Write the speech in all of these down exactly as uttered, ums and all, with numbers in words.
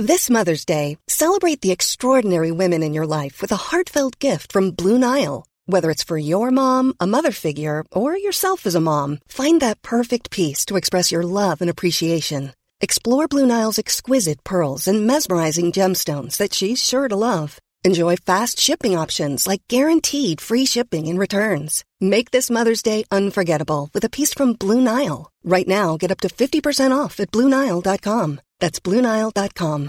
This Mother's Day, celebrate the extraordinary women in your life with a heartfelt gift from Blue Nile. Whether it's for your mom, a mother figure, or yourself as a mom, find that perfect piece to express your love and appreciation. Explore Blue Nile's exquisite pearls and mesmerizing gemstones that she's sure to love. Enjoy fast shipping options like guaranteed free shipping and returns. Make this Mother's Day unforgettable with a piece from Blue Nile. Right now, get up to fifty percent off at blue nile dot com. That's blue nile dot com.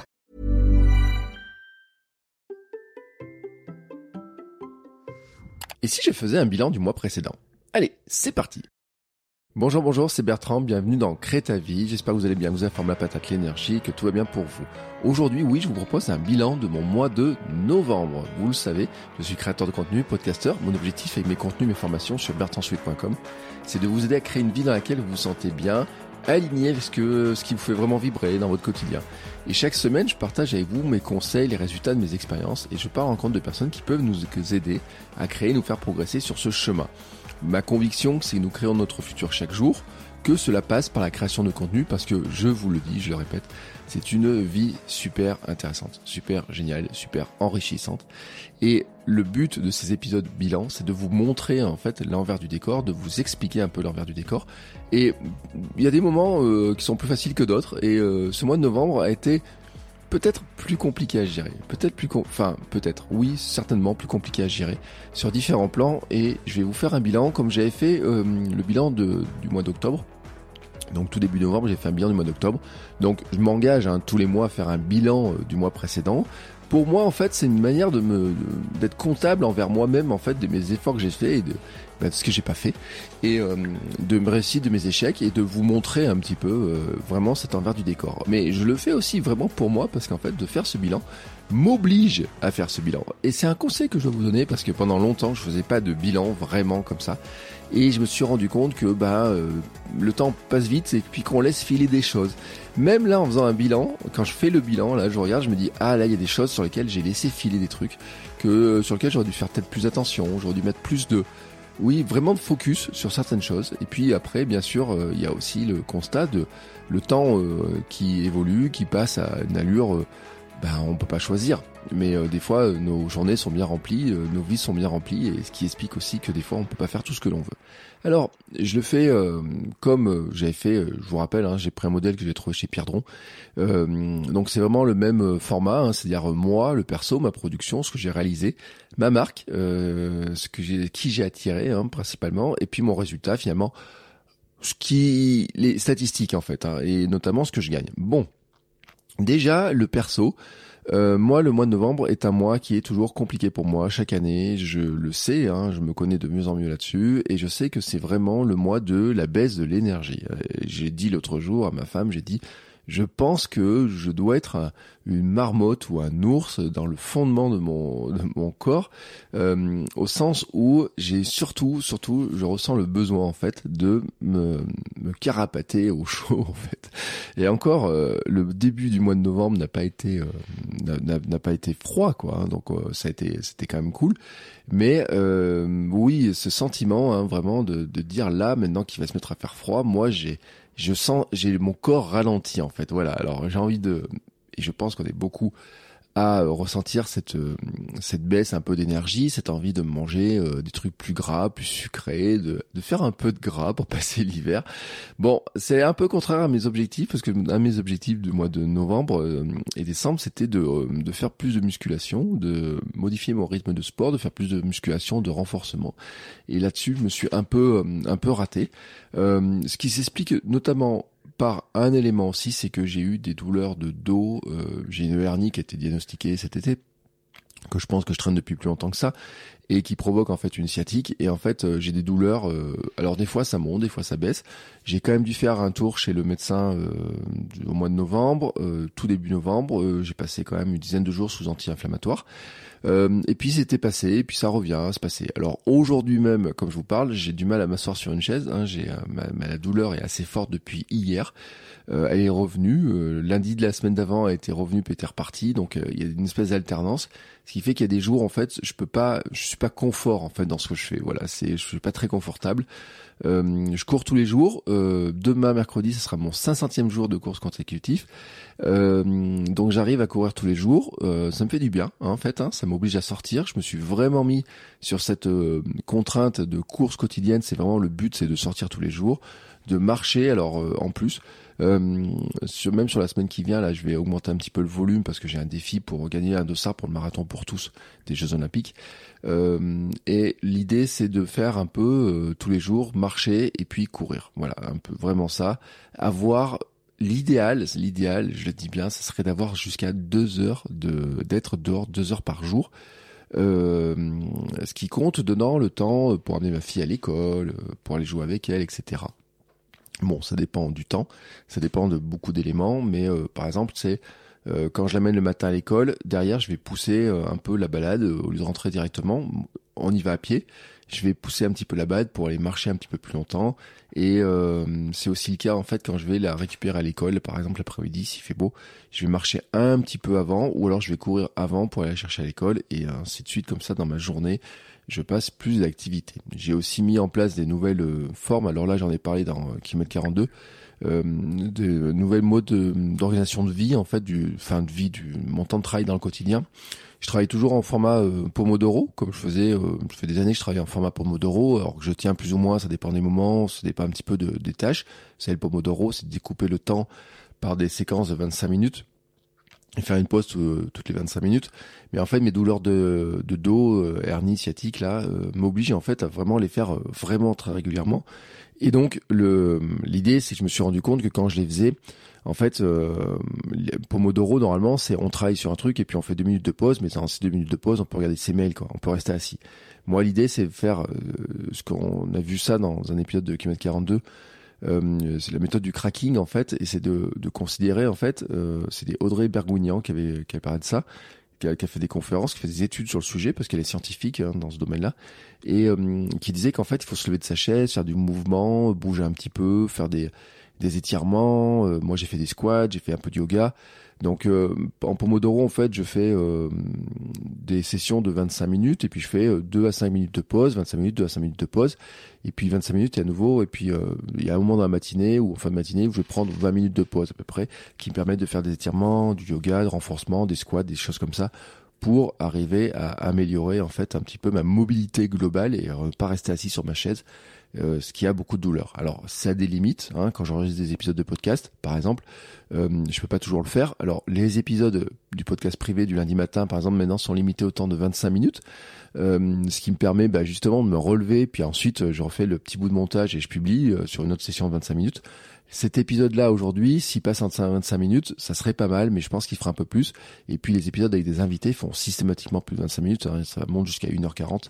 Et si je faisais un bilan du mois précédent? Allez, c'est parti. Bonjour, bonjour, c'est Bertrand, bienvenue dans Crée ta vie. J'espère que vous allez bien, vous avez forme la patate, l'énergie, que tout va bien pour vous. Aujourd'hui, oui, je vous propose un bilan de mon mois de novembre. Vous le savez, je suis créateur de contenu, podcasteur. Mon objectif avec mes contenus, mes formations sur bertrand suite point com, c'est de vous aider à créer une vie dans laquelle vous vous sentez bien, aligné avec ce, que, ce qui vous fait vraiment vibrer dans votre quotidien. Et chaque semaine, je partage avec vous mes conseils, les résultats de mes expériences et je pars en rencontre de personnes qui peuvent nous aider à créer, nous faire progresser sur ce chemin. Ma conviction, c'est que nous créons notre futur chaque jour, que cela passe par la création de contenu parce que, je vous le dis, je le répète, c'est une vie super intéressante, super géniale, super enrichissante. Et le but de ces épisodes bilan, c'est de vous montrer en fait l'envers du décor, de vous expliquer un peu l'envers du décor. Et il y a des moments euh, qui sont plus faciles que d'autres. Et euh, ce mois de novembre a été peut-être plus compliqué à gérer, peut-être plus, com- enfin peut-être, oui, certainement plus compliqué à gérer sur différents plans. Et je vais vous faire un bilan comme j'avais fait euh, le bilan de, du mois d'octobre. Donc tout début novembre, j'ai fait un bilan du mois d'octobre. Donc je m'engage hein, tous les mois à faire un bilan euh, du mois précédent. Pour moi, en fait, c'est une manière de me de, d'être comptable envers moi-même en fait de mes efforts que j'ai fait et de, bah, de ce que j'ai pas fait et euh, de me réussir de mes échecs et de vous montrer un petit peu euh, vraiment cet envers du décor. Mais je le fais aussi vraiment pour moi parce qu'en fait, de faire ce bilan m'oblige à faire ce bilan. Et c'est un conseil que je dois vous donner parce que pendant longtemps, je faisais pas de bilan vraiment comme ça. Et je me suis rendu compte que bah euh, le temps passe vite et puis qu'on laisse filer des choses. Même là, en faisant un bilan, quand je fais le bilan, là, je regarde, je me dis ah là, il y a des choses sur lesquelles j'ai laissé filer des trucs que sur lesquels j'aurais dû faire peut-être plus attention, j'aurais dû mettre plus de oui, vraiment de focus sur certaines choses. Et puis après, bien sûr, euh, il y a aussi le constat de le temps euh, qui évolue, qui passe à une allure euh, ben, on peut pas choisir. Mais euh, des fois, euh, nos journées sont bien remplies, euh, nos vies sont bien remplies, et ce qui explique aussi que des fois, on peut pas faire tout ce que l'on veut. Alors, je le fais euh, comme euh, j'avais fait, euh, je vous rappelle, hein, j'ai pris un modèle que j'ai trouvé chez Pierre Dron. Euh, donc c'est vraiment le même format, hein, c'est-à-dire euh, moi, le perso, ma production, ce que j'ai réalisé, ma marque, euh, ce que j'ai, qui j'ai attiré hein, principalement, et puis mon résultat finalement, ce qui, les statistiques en fait, hein, et notamment ce que je gagne. Bon. Déjà, le perso, euh, moi, le mois de novembre est un mois qui est toujours compliqué pour moi. Chaque année, je le sais, hein, je me connais de mieux en mieux là-dessus, et je sais que c'est vraiment le mois de la baisse de l'énergie. Euh, j'ai dit l'autre jour à ma femme, j'ai dit, je pense que je dois être un, une marmotte ou un ours dans le fondement de mon, de mon corps, euh, au sens où j'ai surtout, surtout, je ressens le besoin en fait de me, me carapater au chaud en fait. Et encore, euh, le début du mois de novembre n'a pas été, euh, n'a, n'a pas été froid quoi, hein, donc euh, ça a été, c'était quand même cool. Mais euh, oui, ce sentiment hein, vraiment de, de dire là maintenant qu'il va se mettre à faire froid, moi j'ai je sens, j'ai mon corps ralenti en fait. Voilà. Alors j'ai envie de, et je pense qu'on est beaucoup à ressentir cette cette baisse un peu d'énergie, cette envie de manger euh, des trucs plus gras, plus sucrés, de de faire un peu de gras pour passer l'hiver. Bon, c'est un peu contraire à mes objectifs parce que un de mes objectifs du mois de novembre euh, et décembre, c'était de euh, de faire plus de musculation, de modifier mon rythme de sport, de faire plus de musculation, de renforcement. Et là-dessus, je me suis un peu euh, un peu raté. Euh, ce qui s'explique notamment par un élément aussi, c'est que j'ai eu des douleurs de dos, euh, j'ai une hernie qui a été diagnostiquée cet été, que je pense que je traîne depuis plus longtemps que ça, et qui provoque en fait une sciatique, et en fait euh, j'ai des douleurs, euh, alors des fois ça monte, des fois ça baisse, j'ai quand même dû faire un tour chez le médecin euh, au mois de novembre, euh, tout début novembre, euh, j'ai passé quand même une dizaine de jours sous anti-inflammatoire, Euh, et puis c'était passé, et puis ça revient à se passer. Alors aujourd'hui même, comme je vous parle, j'ai du mal à m'asseoir sur une chaise. Hein, j'ai euh, ma, ma douleur est assez forte depuis hier. Euh, elle est revenue. Euh, lundi de la semaine d'avant, elle était revenue, puis elle était repartie. Donc euh, il y a une espèce d'alternance, ce qui fait qu'il y a des jours en fait, je peux pas, je suis pas confort en fait dans ce que je fais. Voilà, c'est, je suis pas très confortable. Euh, je cours tous les jours. Euh, demain, mercredi, ce sera mon cinq centième jour de course consécutif. Euh, donc j'arrive à courir tous les jours. Euh, ça me fait du bien, hein, en fait. Hein, ça m'oblige à sortir. Je me suis vraiment mis sur cette euh, contrainte de course quotidienne. C'est vraiment le but, c'est de sortir tous les jours, de marcher. Alors euh, en plus, euh, sur, même sur la semaine qui vient, là, je vais augmenter un petit peu le volume parce que j'ai un défi pour gagner un dossard pour le marathon pour tous des Jeux Olympiques. Euh, et l'idée, c'est de faire un peu euh, tous les jours marcher et puis courir. Voilà, un peu vraiment ça. Avoir l'idéal, l'idéal, je le dis bien, ce serait d'avoir jusqu'à deux heures de d'être dehors deux heures par jour. Euh, ce qui compte donnant le temps pour amener ma fille à l'école, pour aller jouer avec elle, et cetera. Bon, ça dépend du temps, ça dépend de beaucoup d'éléments, mais euh, par exemple, c'est euh, quand je l'amène le matin à l'école, derrière, je vais pousser euh, un peu la balade euh, au lieu de rentrer directement. On y va à pied. Je vais pousser un petit peu la balade pour aller marcher un petit peu plus longtemps. Et euh, c'est aussi le cas en fait quand je vais la récupérer à l'école, par exemple l'après-midi, s'il fait beau, je vais marcher un petit peu avant, ou alors je vais courir avant pour aller la chercher à l'école, et ainsi de suite, comme ça dans ma journée. Je passe plus d'activités. J'ai aussi mis en place des nouvelles euh, formes. Alors là, j'en ai parlé dans euh, kilomètre quarante-deux. Euh, de nouvelles modes de, d'organisation de vie, en fait, du, fin de vie, du mon temps de travail dans le quotidien. Je travaille toujours en format euh, Pomodoro, comme je faisais, euh, ça fait des années que je travaille en format Pomodoro, alors que je tiens plus ou moins, ça dépend des moments, ça dépend un petit peu de, des tâches. C'est le Pomodoro, c'est de découper le temps par des séquences de vingt-cinq minutes. Et faire une pause euh, toutes les vingt-cinq minutes. Mais en fait, mes douleurs de, de dos, euh, hernie sciatique, là, euh, m'obligent en fait à vraiment les faire euh, vraiment très régulièrement. Et donc, le, l'idée, c'est que je me suis rendu compte que quand je les faisais, en fait, euh, Pomodoro, normalement, c'est on travaille sur un truc et puis on fait deux minutes de pause, mais dans ces deux minutes de pause, on peut regarder ses mails, quoi. On peut rester assis. Moi, l'idée, c'est de faire euh, ce qu'on a vu ça dans un épisode de kilomètre quarante-deux. Euh, c'est la méthode du cracking en fait, et c'est de, de considérer en fait, euh, c'est des Audrey Bergougnan qui avait, qui avait parlé de ça, qui a, qui a fait des conférences, qui fait des études sur le sujet parce qu'elle est scientifique hein, dans ce domaine-là, et euh, qui disait qu'en fait il faut se lever de sa chaise, faire du mouvement, bouger un petit peu, faire des, des étirements. Euh, moi j'ai fait des squats, j'ai fait un peu de yoga. Donc euh, en Pomodoro en fait je fais euh, des sessions de vingt-cinq minutes et puis je fais euh, deux à cinq minutes de pause, vingt-cinq minutes, deux à cinq minutes de pause, et puis vingt-cinq minutes et à nouveau, et puis euh, il y a un moment dans la matinée ou en fin de matinée où je vais prendre vingt minutes de pause à peu près, qui me permettent de faire des étirements, du yoga, de renforcement, des squats, des choses comme ça, pour arriver à améliorer en fait un petit peu ma mobilité globale et euh, pas rester assis sur ma chaise. Euh, ce qui a beaucoup de douleur. Alors, ça a des limites. Hein, quand j'enregistre des épisodes de podcast, par exemple, euh, je peux pas toujours le faire. Alors, les épisodes du podcast privé du lundi matin, par exemple, maintenant sont limités au temps de vingt-cinq minutes, euh, ce qui me permet bah, justement de me relever. Puis ensuite, je refais le petit bout de montage et je publie euh, sur une autre session de vingt-cinq minutes. Cet épisode-là, aujourd'hui, s'il passe en vingt-cinq minutes, ça serait pas mal, mais je pense qu'il fera un peu plus. Et puis, les épisodes avec des invités font systématiquement plus de vingt-cinq minutes. Hein, ça monte jusqu'à une heure quarante.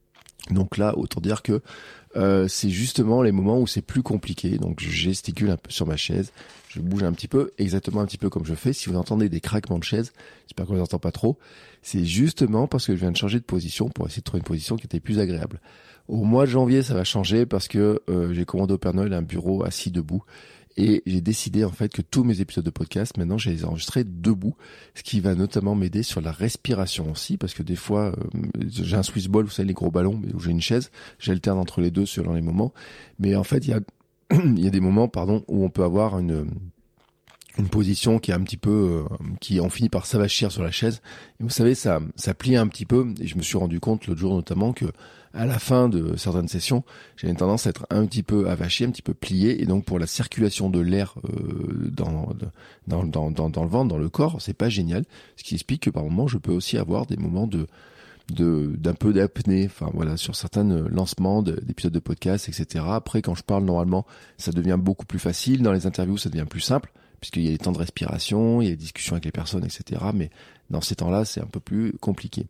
Donc là, autant dire que euh, c'est justement les moments où c'est plus compliqué. Donc je gesticule un peu sur ma chaise, je bouge un petit peu, exactement un petit peu comme je fais. Si vous entendez des craquements de chaise, j'espère qu'on les entend pas trop, c'est justement parce que je viens de changer de position pour essayer de trouver une position qui était plus agréable. Au mois de janvier, ça va changer parce que euh, j'ai commandé au Père Noël un bureau assis debout. Et j'ai décidé en fait que tous mes épisodes de podcast, maintenant, je les enregistrer debout, ce qui va notamment m'aider sur la respiration aussi, parce que des fois, euh, j'ai un Swiss ball, vous savez, les gros ballons, où j'ai une chaise, j'alterne entre les deux selon les moments. Mais en fait, il y a, il y a des moments, pardon, où on peut avoir une une position qui est un petit peu, euh, qui en finit par s'avachir sur la chaise. Et vous savez, ça, ça plie un petit peu. Et je me suis rendu compte l'autre jour notamment que à la fin de certaines sessions, j'avais une tendance à être un petit peu avaché, un petit peu plié. Et donc pour la circulation de l'air euh, dans, dans, dans, dans, dans le ventre, dans le corps, c'est pas génial. Ce qui explique que par moments, je peux aussi avoir des moments de de d'un peu d'apnée, enfin voilà, sur certains lancements de, d'épisodes de podcast, et cetera. Après, quand je parle normalement, ça devient beaucoup plus facile. Dans les interviews, ça devient plus simple, puisqu'il y a les temps de respiration, il y a les discussions avec les personnes, et cetera. Mais dans ces temps-là, c'est un peu plus compliqué.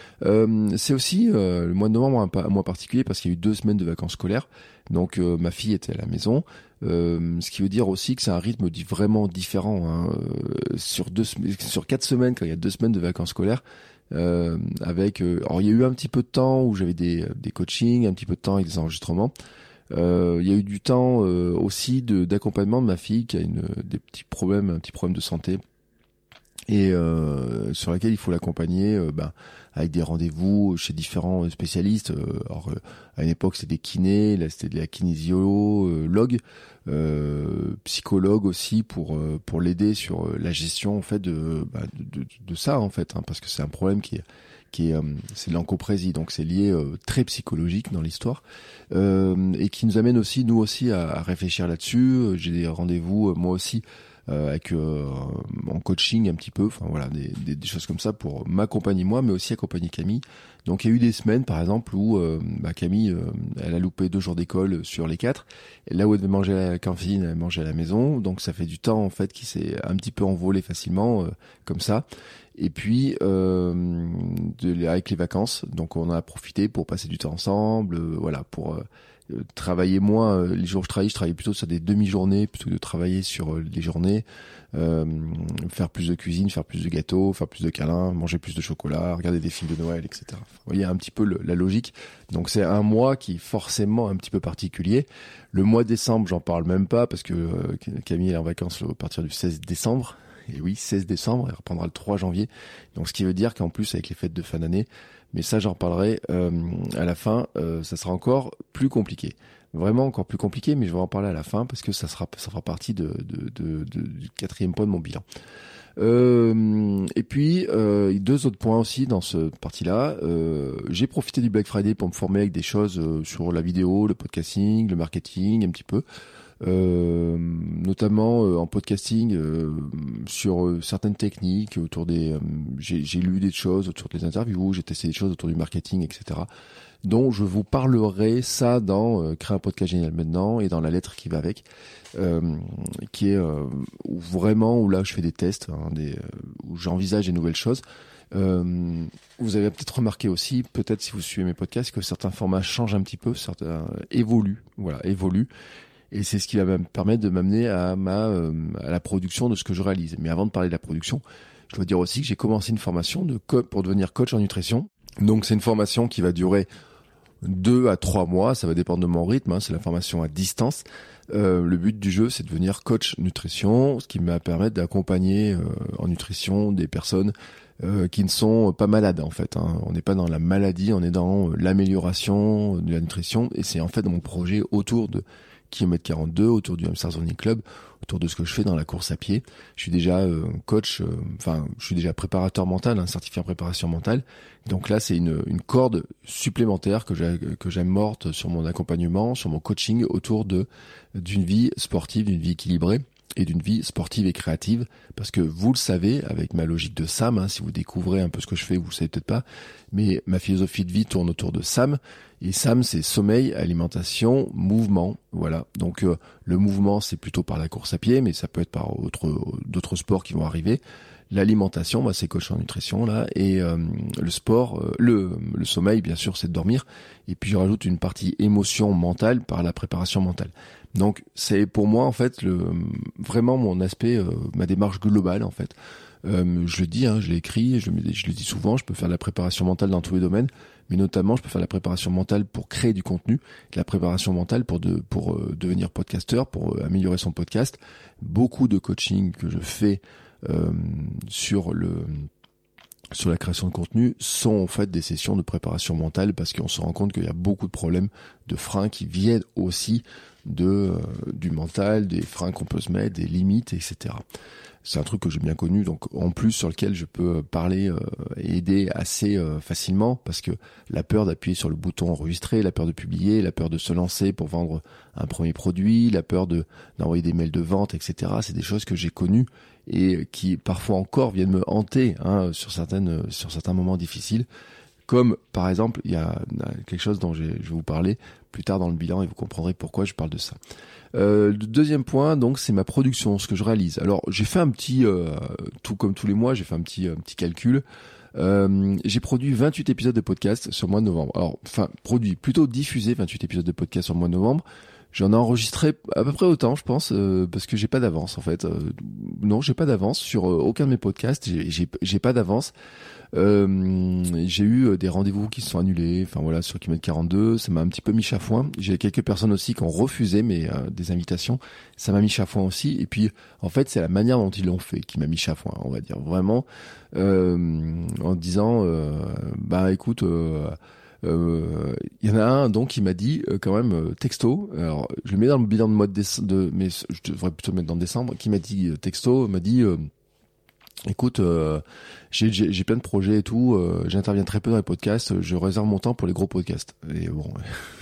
Euh, c'est aussi euh, le mois de novembre, un, un mois particulier, parce qu'il y a eu deux semaines de vacances scolaires. Donc euh, ma fille était à la maison, euh, ce qui veut dire aussi que c'est un rythme vraiment différent. Hein. Euh, sur deux, sur quatre semaines, quand il y a deux semaines de vacances scolaires, euh, avec, euh, alors il y a eu un petit peu de temps où j'avais des, des coachings, un petit peu de temps avec des enregistrements. Euh, il y a eu du temps euh, aussi de, d'accompagnement de ma fille qui a une, des petits problèmes, un petit problème de santé. Et, euh, sur laquelle il faut l'accompagner euh, ben, avec des rendez-vous chez différents spécialistes. Euh, alors, euh, à une époque, c'était des kinés, là, c'était de la kinésiologue, euh, psychologue aussi pour euh, pour l'aider sur euh, la gestion en fait de, bah, de, de de ça en fait, hein, parce que c'est un problème qui est qui est euh, c'est l'encoprésie, donc c'est lié euh, très psychologique dans l'histoire, euh, et qui nous amène aussi nous aussi à, à réfléchir là-dessus. J'ai des rendez-vous euh, moi aussi euh, avec euh, en coaching un petit peu, enfin voilà, des, des, des choses comme ça pour m'accompagner moi, mais aussi accompagner Camille. Donc il y a eu des semaines par exemple où euh, bah, Camille euh, elle a loupé deux jours d'école sur les quatre, et là où elle devait manger à la cantine, elle mangeait à la maison, donc ça fait du temps en fait qui s'est un petit peu envolé facilement euh, comme ça. Et puis euh, de, avec les vacances, donc on a profité pour passer du temps ensemble, euh, voilà, pour euh, travailler moins. Les jours où je travaille, je travaille plutôt sur des demi-journées plutôt que de travailler sur euh, les journées. Euh, faire plus de cuisine, faire plus de gâteaux, faire plus de câlins, manger plus de chocolat, regarder des films de Noël, et cetera. Vous voyez un petit peu le, la logique. Donc c'est un mois qui est forcément un petit peu particulier. Le mois de décembre, j'en parle même pas parce que euh, Camille est en vacances à partir du seize décembre. Et oui, seize décembre, elle reprendra le trois janvier. Donc ce qui veut dire qu'en plus avec les fêtes de fin d'année, mais ça j'en reparlerai euh, à la fin, euh, ça sera encore plus compliqué. Vraiment encore plus compliqué, mais je vais en parler à la fin parce que ça sera ça fera partie de, de, de, de du quatrième point de mon bilan. Euh, et puis euh, deux autres points aussi dans cette partie-là. Euh, j'ai profité du Black Friday pour me former avec des choses euh, sur la vidéo, le podcasting, le marketing, un petit peu. Euh, notamment euh, en podcasting euh, sur euh, certaines techniques autour des euh, j'ai, j'ai lu des choses autour des interviews, j'ai testé des choses autour du marketing, etc., dont je vous parlerai ça dans euh, Créer un podcast génial maintenant et dans la lettre qui va avec, euh, qui est euh, où vraiment où là je fais des tests, hein, des, euh, où j'envisage des nouvelles choses. Euh, vous avez peut-être remarqué aussi, peut-être si vous suivez mes podcasts, que certains formats changent un petit peu, certains euh, évoluent, voilà, évoluent. Et c'est ce qui va me permettre de m'amener à ma euh, à la production de ce que je réalise. Mais avant de parler de la production, je dois dire aussi que j'ai commencé une formation de co- pour devenir coach en nutrition. Donc c'est une formation qui va durer deux à trois mois, ça va dépendre de mon rythme, hein, c'est la formation à distance. Euh, le but du jeu, c'est de devenir coach nutrition, ce qui va permettre d'accompagner euh, en nutrition des personnes euh, qui ne sont pas malades en fait, hein. On n'est pas dans la maladie, on est dans l'amélioration de la nutrition, et c'est en fait mon projet autour de kilomètre quarante-deux, autour du Hamsters Running Club, autour de ce que je fais dans la course à pied. Je suis déjà euh, coach, euh, enfin, je suis déjà préparateur mental, un hein, certifié en préparation mentale. Donc là, c'est une, une corde supplémentaire que j'ai, que j'amorte sur mon accompagnement, sur mon coaching autour de d'une vie sportive, d'une vie équilibrée et d'une vie sportive et créative. Parce que vous le savez, avec ma logique de SAM, hein, si vous découvrez un peu ce que je fais, vous le savez peut-être pas, mais ma philosophie de vie tourne autour de SAM. Et SAM, c'est sommeil, alimentation, mouvement. Voilà. Donc euh, le mouvement, c'est plutôt par la course à pied, mais ça peut être par autre, d'autres sports qui vont arriver. L'alimentation, bah, c'est coach en nutrition là, et euh, le sport, euh, le, le sommeil, bien sûr, c'est de dormir. Et puis je rajoute une partie émotion mentale par la préparation mentale. Donc c'est pour moi en fait le vraiment mon aspect, euh, ma démarche globale en fait. Euh, je le dis, hein, je l'ai écrit, je, je le dis souvent, je peux faire de la préparation mentale dans tous les domaines, mais notamment je peux faire de la préparation mentale pour créer du contenu, de la préparation mentale pour de, pour euh, devenir podcasteur, pour euh, améliorer son podcast. Beaucoup de coaching que je fais euh, sur le sur la création de contenu sont en fait des sessions de préparation mentale, parce qu'on se rend compte qu'il y a beaucoup de problèmes, de freins qui viennent aussi de euh, du mental, des freins qu'on peut se mettre, des limites, et cetera. C'est un truc que j'ai bien connu, donc en plus sur lequel je peux parler euh, et aider assez euh, facilement, parce que la peur d'appuyer sur le bouton enregistrer, la peur de publier, la peur de se lancer pour vendre un premier produit, la peur de d'envoyer des mails de vente, et cetera. C'est des choses que j'ai connues et qui parfois encore viennent me hanter, hein, sur certaines sur certains moments difficiles. Comme par exemple, il y a quelque chose dont j'ai, je vais vous parler plus tard dans le bilan et vous comprendrez pourquoi je parle de ça. Euh, le deuxième point, donc, c'est ma production, ce que je réalise. Alors, j'ai fait un petit, euh, tout comme tous les mois, j'ai fait un petit, un petit calcul. Euh, j'ai produit vingt-huit épisodes de podcast sur le mois de novembre. Alors, enfin, produit, plutôt diffusé vingt-huit épisodes de podcast sur le mois de novembre. J'en ai enregistré à peu près autant, je pense, euh, parce que j'ai pas d'avance en fait. Euh, non, j'ai pas d'avance sur euh, aucun de mes podcasts. J'ai, j'ai, j'ai pas d'avance. Euh, j'ai eu des rendez-vous qui se sont annulés. Enfin voilà, sur kilomètre quarante-deux, ça m'a un petit peu mis chafouin. J'ai quelques personnes aussi qui ont refusé mes euh, des invitations. Ça m'a mis chafouin aussi. Et puis, en fait, c'est la manière dont ils l'ont fait qui m'a mis chafouin, on va dire vraiment, euh, en disant, euh, bah écoute. Euh, Il euh, y en a un donc qui m'a dit euh, quand même euh, texto. Alors je le mets dans le bilan de mois de décembre, de, mais je devrais plutôt le mettre dans décembre. Qui m'a dit euh, texto, m'a dit, euh, écoute, euh, j'ai, j'ai, j'ai plein de projets et tout. Euh, j'interviens très peu dans les podcasts. Je réserve mon temps pour les gros podcasts. Et bon,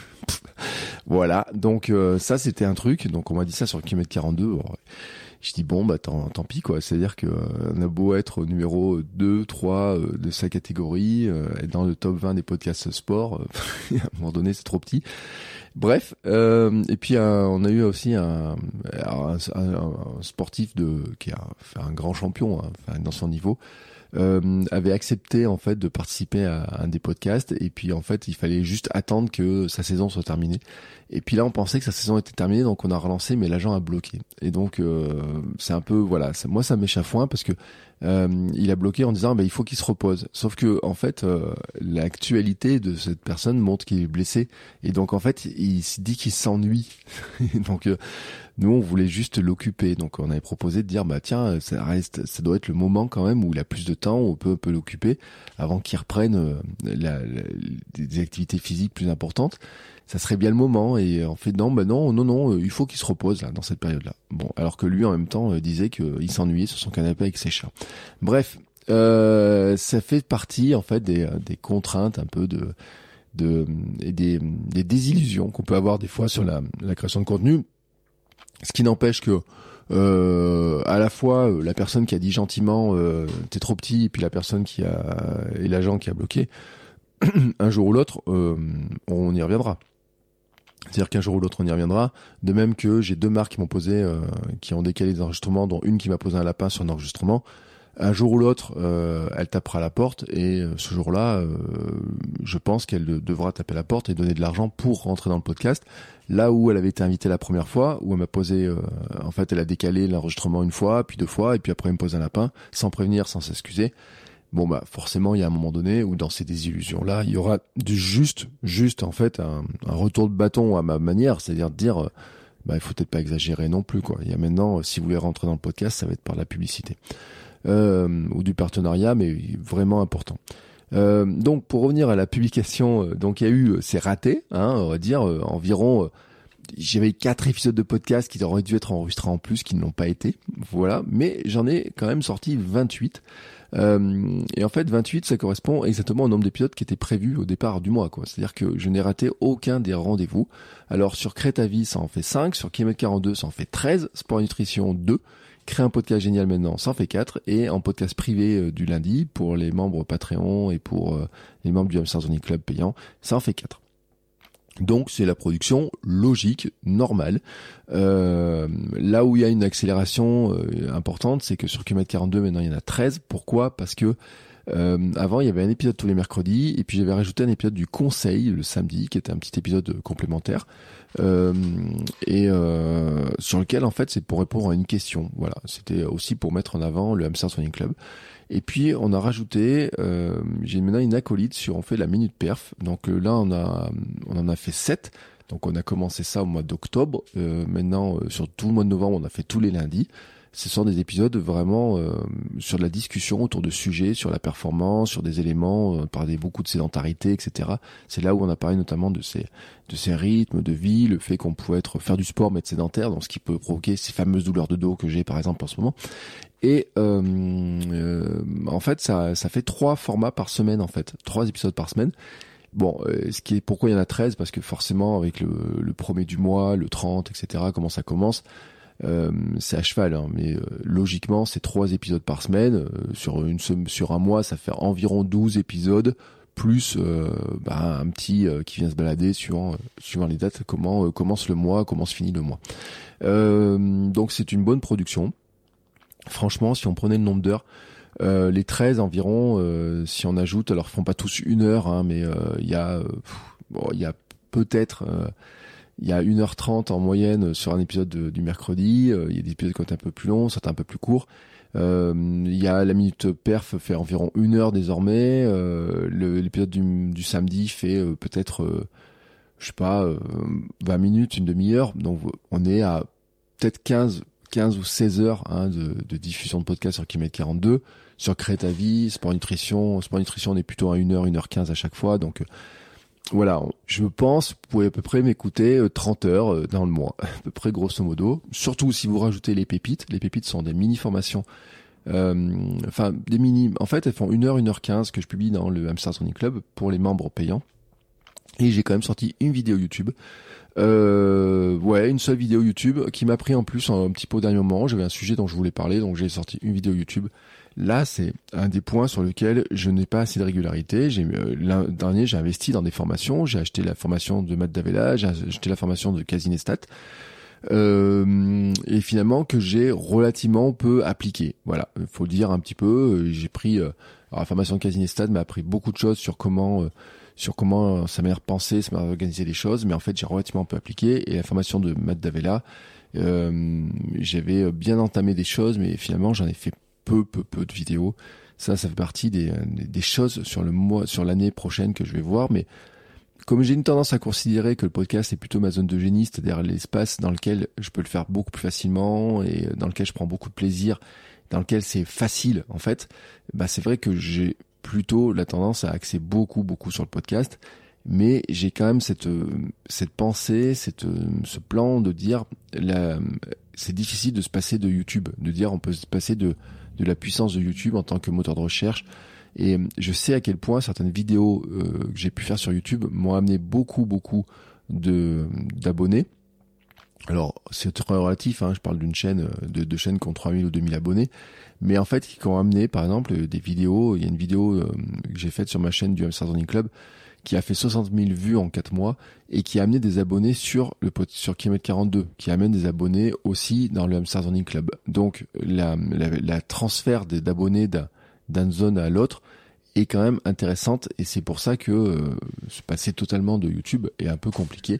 voilà. Donc euh, ça c'était un truc. Donc on m'a dit ça sur le kilomètre quarante-deux. Bon, je dis bon bah tant, tant pis quoi, c'est-à-dire que euh, on a beau être numéro deux, trois euh, de sa catégorie, euh, être dans le top vingt des podcasts sport, euh, à un moment donné c'est trop petit. Bref, euh, et puis euh, on a eu aussi un, un, un, un sportif de qui a fait un grand champion, hein, enfin, dans son niveau. Euh, avait accepté en fait de participer à un des podcasts et puis en fait il fallait juste attendre que sa saison soit terminée et puis là on pensait que sa saison était terminée donc on a relancé mais l'agent a bloqué et donc euh, c'est un peu voilà ça, moi ça m'échafouin parce que euh, il a bloqué en disant bah il faut qu'il se repose sauf que en fait euh, l'actualité de cette personne montre qu'il est blessé et donc en fait il se dit qu'il s'ennuie donc euh, nous, on voulait juste l'occuper. Donc, on avait proposé de dire, bah, tiens, ça reste, ça doit être le moment quand même où il a plus de temps, où on peut, on peut l'occuper avant qu'il reprenne euh, la, la, des activités physiques plus importantes. Ça serait bien le moment. Et en fait, non, bah non, non, non, il faut qu'il se repose, là, dans cette période-là. Bon. Alors que lui, en même temps, euh, disait qu'il s'ennuyait sur son canapé avec ses chats. Bref. Euh, ça fait partie, en fait, des, des contraintes un peu de, de, et des, des désillusions qu'on peut avoir des fois sur la, la création de contenu. Ce qui n'empêche que euh, à la fois la personne qui a dit gentiment euh, t'es trop petit et puis la personne qui a et l'agent qui a bloqué un jour ou l'autre euh, on y reviendra. C'est-à-dire qu'un jour ou l'autre on y reviendra. De même que j'ai deux marques qui m'ont posé euh, qui ont décalé des enregistrements, dont une qui m'a posé un lapin sur un enregistrement. Un jour ou l'autre, euh, elle tapera à la porte et euh, ce jour-là, euh, je pense qu'elle devra taper à la porte et donner de l'argent pour rentrer dans le podcast. Là où elle avait été invitée la première fois, où elle m'a posé, euh, en fait, elle a décalé l'enregistrement une fois, puis deux fois, et puis après elle me pose un lapin, sans prévenir, sans s'excuser. Bon bah forcément, il y a un moment donné où dans ces désillusions-là, il y aura du juste, juste en fait un, un retour de bâton à ma manière, c'est-à-dire de dire, euh, bah il faut peut-être pas exagérer non plus quoi. Il y a maintenant, si vous voulez rentrer dans le podcast, ça va être par la publicité. Euh, ou du partenariat, mais vraiment important. Euh, donc pour revenir à la publication, euh, donc il y a eu, euh, c'est raté, hein, on va dire euh, environ. Euh, j'avais quatre épisodes de podcast qui auraient dû être enregistrés en plus, qui ne l'ont pas été, voilà. Mais j'en ai quand même sorti vingt-huit. Euh, et en fait, vingt-huit, ça correspond exactement au nombre d'épisodes qui étaient prévus au départ du mois, quoi. C'est-à-dire que je n'ai raté aucun des rendez-vous. Alors sur Crée ta vie, ça en fait cinq, sur kilomètre quarante-deux, ça en fait treize, Sport et Nutrition deux. Créer un podcast génial maintenant, ça en fait quatre, et en podcast privé euh, du lundi pour les membres Patreon et pour euh, les membres du Hamster Zoning Club payant, ça en fait quatre. Donc c'est la production logique, normale. Euh, là où il y a une accélération euh, importante, c'est que sur kilomètre quarante-deux maintenant il y en a treize. Pourquoi ? Parce que Euh, avant, il y avait un épisode tous les mercredis, et puis j'avais rajouté un épisode du conseil le samedi, qui était un petit épisode complémentaire, euh, et euh, sur lequel, en fait, c'est pour répondre à une question. Voilà, c'était aussi pour mettre en avant le Hamster Running Club. Et puis, on a rajouté, euh, j'ai maintenant une acolyte sur, on fait la minute perf. Donc euh, là, on a, on en a fait sept. Donc on a commencé ça au mois d'octobre. Euh, maintenant, euh, sur tout le mois de novembre, on a fait tous les lundis. Ce sont des épisodes vraiment euh, sur de la discussion autour de sujets, sur la performance, sur des éléments, on parlait beaucoup de sédentarité, et cetera. C'est là où on a parlé notamment de ces de ces rythmes de vie, le fait qu'on pouvait être faire du sport mais être sédentaire, donc ce qui peut provoquer ces fameuses douleurs de dos que j'ai par exemple en ce moment. Et euh, euh, en fait, ça ça fait trois formats par semaine en fait, trois épisodes par semaine. Bon, euh, ce qui est pourquoi il y en a treize, parce que forcément avec le, le premier du mois, le trente, et cetera. Comment ça commence? Euh, c'est à cheval, hein, mais euh, logiquement c'est trois épisodes par semaine. Euh, sur une sur un mois, ça fait environ douze épisodes plus euh, bah, un petit euh, qui vient se balader suivant euh, suivant les dates. Comment euh, commence le mois, comment se finit le mois. Euh, donc c'est une bonne production. Franchement, si on prenait le nombre d'heures, euh, les treize environ, euh, si on ajoute, alors ils font pas tous une heure, hein, mais il euh, y a, il euh, bon, y a peut-être. Euh, il y a une heure trente en moyenne sur un épisode de, du mercredi. Euh, il y a des épisodes qui sont un peu plus longs, certains un peu plus courts. Euh, il y a la minute perf fait environ une heure désormais. Euh, le, l'épisode du, du samedi fait euh, peut-être, euh, je sais pas, euh, vingt minutes, une demi-heure. Donc on est à peut-être quinze, quinze ou seize heures hein, de, de diffusion de podcast sur Kilomètre quarante-deux. Sur Crée ta vie, Sport Nutrition. Sport Nutrition, on est plutôt à une heure, une heure quinze à chaque fois. Donc euh, voilà, je pense, vous pouvez à peu près m'écouter trente heures dans le mois, à peu près grosso modo. Surtout si vous rajoutez les pépites. Les pépites sont des mini-formations, euh, enfin des mini, en fait elles font une heure, une heure quinze que je publie dans le Hamster Running Club pour les membres payants. Et j'ai quand même sorti une vidéo YouTube. Euh, ouais, une seule vidéo YouTube qui m'a pris en plus un petit peu au dernier moment. J'avais un sujet dont je voulais parler, donc j'ai sorti une vidéo YouTube. Là, c'est un des points sur lesquels je n'ai pas assez de régularité. J'ai, euh, l'an dernier, j'ai investi dans des formations. J'ai acheté la formation de Matt Davella, j'ai acheté la formation de Casinestat. Euh, et finalement, que j'ai relativement peu appliqué. Voilà, il faut le dire un petit peu. J'ai pris, euh, alors la formation de Casinestat m'a appris beaucoup de choses sur comment, euh, sur comment ça m'a repensé, ça m'a organisé les choses. Mais en fait, j'ai relativement peu appliqué. Et la formation de Matt Davella, euh, j'avais bien entamé des choses, mais finalement, j'en ai fait peu, peu, peu de vidéos. Ça, ça fait partie des, des choses sur le mois, sur l'année prochaine que je vais voir. Mais comme j'ai une tendance à considérer que le podcast est plutôt ma zone de génie, c'est-à-dire l'espace dans lequel je peux le faire beaucoup plus facilement et dans lequel je prends beaucoup de plaisir, dans lequel c'est facile, en fait, bah, c'est vrai que j'ai plutôt la tendance à axer beaucoup, beaucoup sur le podcast. Mais j'ai quand même cette, cette pensée, cette, ce plan de dire, la, c'est difficile de se passer de YouTube, de dire on peut se passer de, de la puissance de YouTube en tant que moteur de recherche. Et je sais à quel point certaines vidéos euh, que j'ai pu faire sur YouTube m'ont amené beaucoup, beaucoup de, d'abonnés. Alors, c'est très relatif, hein, je parle d'une chaîne, de, de chaînes qui ont trois mille ou deux mille abonnés, mais en fait, qui ont amené, par exemple, des vidéos. Il y a une vidéo euh, que j'ai faite sur ma chaîne du Hamster Running Club, qui a fait soixante mille vues en quatre mois et qui a amené des abonnés sur le sur Kilomètre quarante-deux, qui amène des abonnés aussi dans le Hamster Running Club. Donc la, la, la transfert des, d'abonnés d'un, d'une zone à l'autre est quand même intéressante et c'est pour ça que euh, se passer totalement de YouTube est un peu compliqué.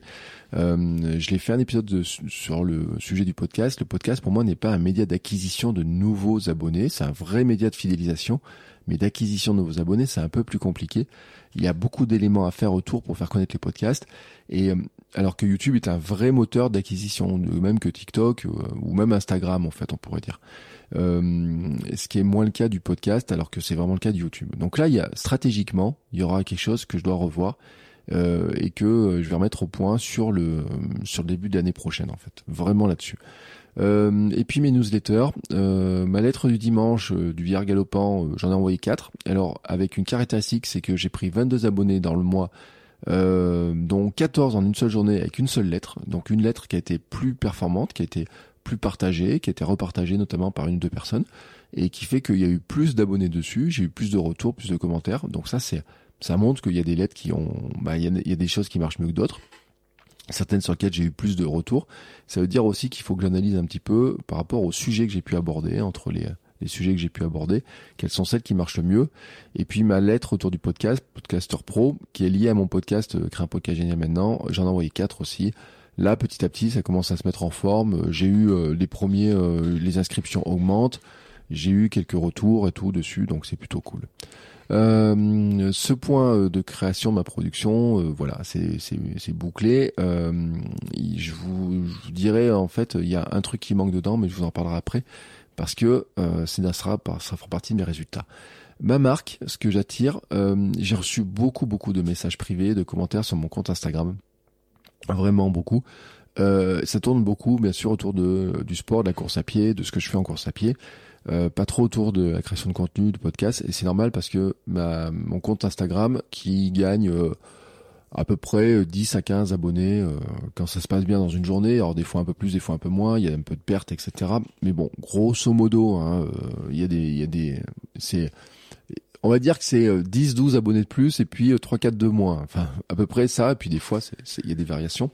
Euh, je l'ai fait un épisode de, sur le sujet du podcast. Le podcast pour moi n'est pas un média d'acquisition de nouveaux abonnés, c'est un vrai média de fidélisation. Mais d'acquisition de nouveaux abonnés, c'est un peu plus compliqué. Il y a beaucoup d'éléments à faire autour pour faire connaître les podcasts. Et euh, alors que YouTube est un vrai moteur d'acquisition, même que TikTok euh, ou même Instagram, en fait, on pourrait dire. Euh, ce qui est moins le cas du podcast, alors que c'est vraiment le cas de YouTube. Donc là, il y a stratégiquement, il y aura quelque chose que je dois revoir euh, et que je vais remettre au point sur le sur le début de l'année prochaine, en fait. Vraiment là-dessus. Euh, et puis mes newsletters, euh, ma lettre du dimanche euh, du Vieillard Galopant, euh, j'en ai envoyé quatre. Alors avec une caractéristique, c'est que j'ai pris vingt-deux abonnés dans le mois, euh, dont quatorze en une seule journée avec une seule lettre. Donc une lettre qui a été plus performante, qui a été plus partagée, qui a été repartagée notamment par une ou deux personnes, et qui fait qu'il y a eu plus d'abonnés dessus, j'ai eu plus de retours, plus de commentaires. Donc ça, c'est ça montre qu'il y a des lettres qui ont, bah il y a, il y a des choses qui marchent mieux que d'autres. Certaines sur lesquelles j'ai eu plus de retours. Ça veut dire aussi qu'il faut que j'analyse un petit peu par rapport aux sujets que j'ai pu aborder, entre les, les sujets que j'ai pu aborder, quelles sont celles qui marchent le mieux. Et puis ma lettre autour du podcast, Podcaster Pro, qui est liée à mon podcast euh, Créer un podcast génial maintenant, j'en ai envoyé quatre aussi. Là, petit à petit, ça commence à se mettre en forme. J'ai eu euh, les premiers, euh, les inscriptions augmentent. J'ai eu quelques retours et tout dessus, donc c'est plutôt cool. Euh, ce point de création de ma production, euh, voilà, c'est, c'est, c'est bouclé. Euh, je, vous, je vous dirais, en fait, il y a un truc qui manque dedans, mais je vous en parlerai après, parce que euh, ça sera, ça fera partie de mes résultats. Ma marque, ce que j'attire, euh, j'ai reçu beaucoup, beaucoup de messages privés, de commentaires sur mon compte Instagram, vraiment beaucoup. Euh, ça tourne beaucoup, bien sûr, autour de du sport, de la course à pied, de ce que je fais en course à pied. Euh, pas trop autour de la création de contenu, de podcast, et c'est normal parce que ma, mon compte Instagram qui gagne euh, à peu près dix à quinze abonnés euh, quand ça se passe bien dans une journée, alors des fois un peu plus, des fois un peu moins, il y a un peu de pertes, et cetera. Mais bon, grosso modo, hein, euh, il y a des, il y a des, c'est, on va dire que c'est dix douze abonnés de plus et puis trois quatre de moins, enfin à peu près ça, et puis des fois c'est, c'est, il y a des variations.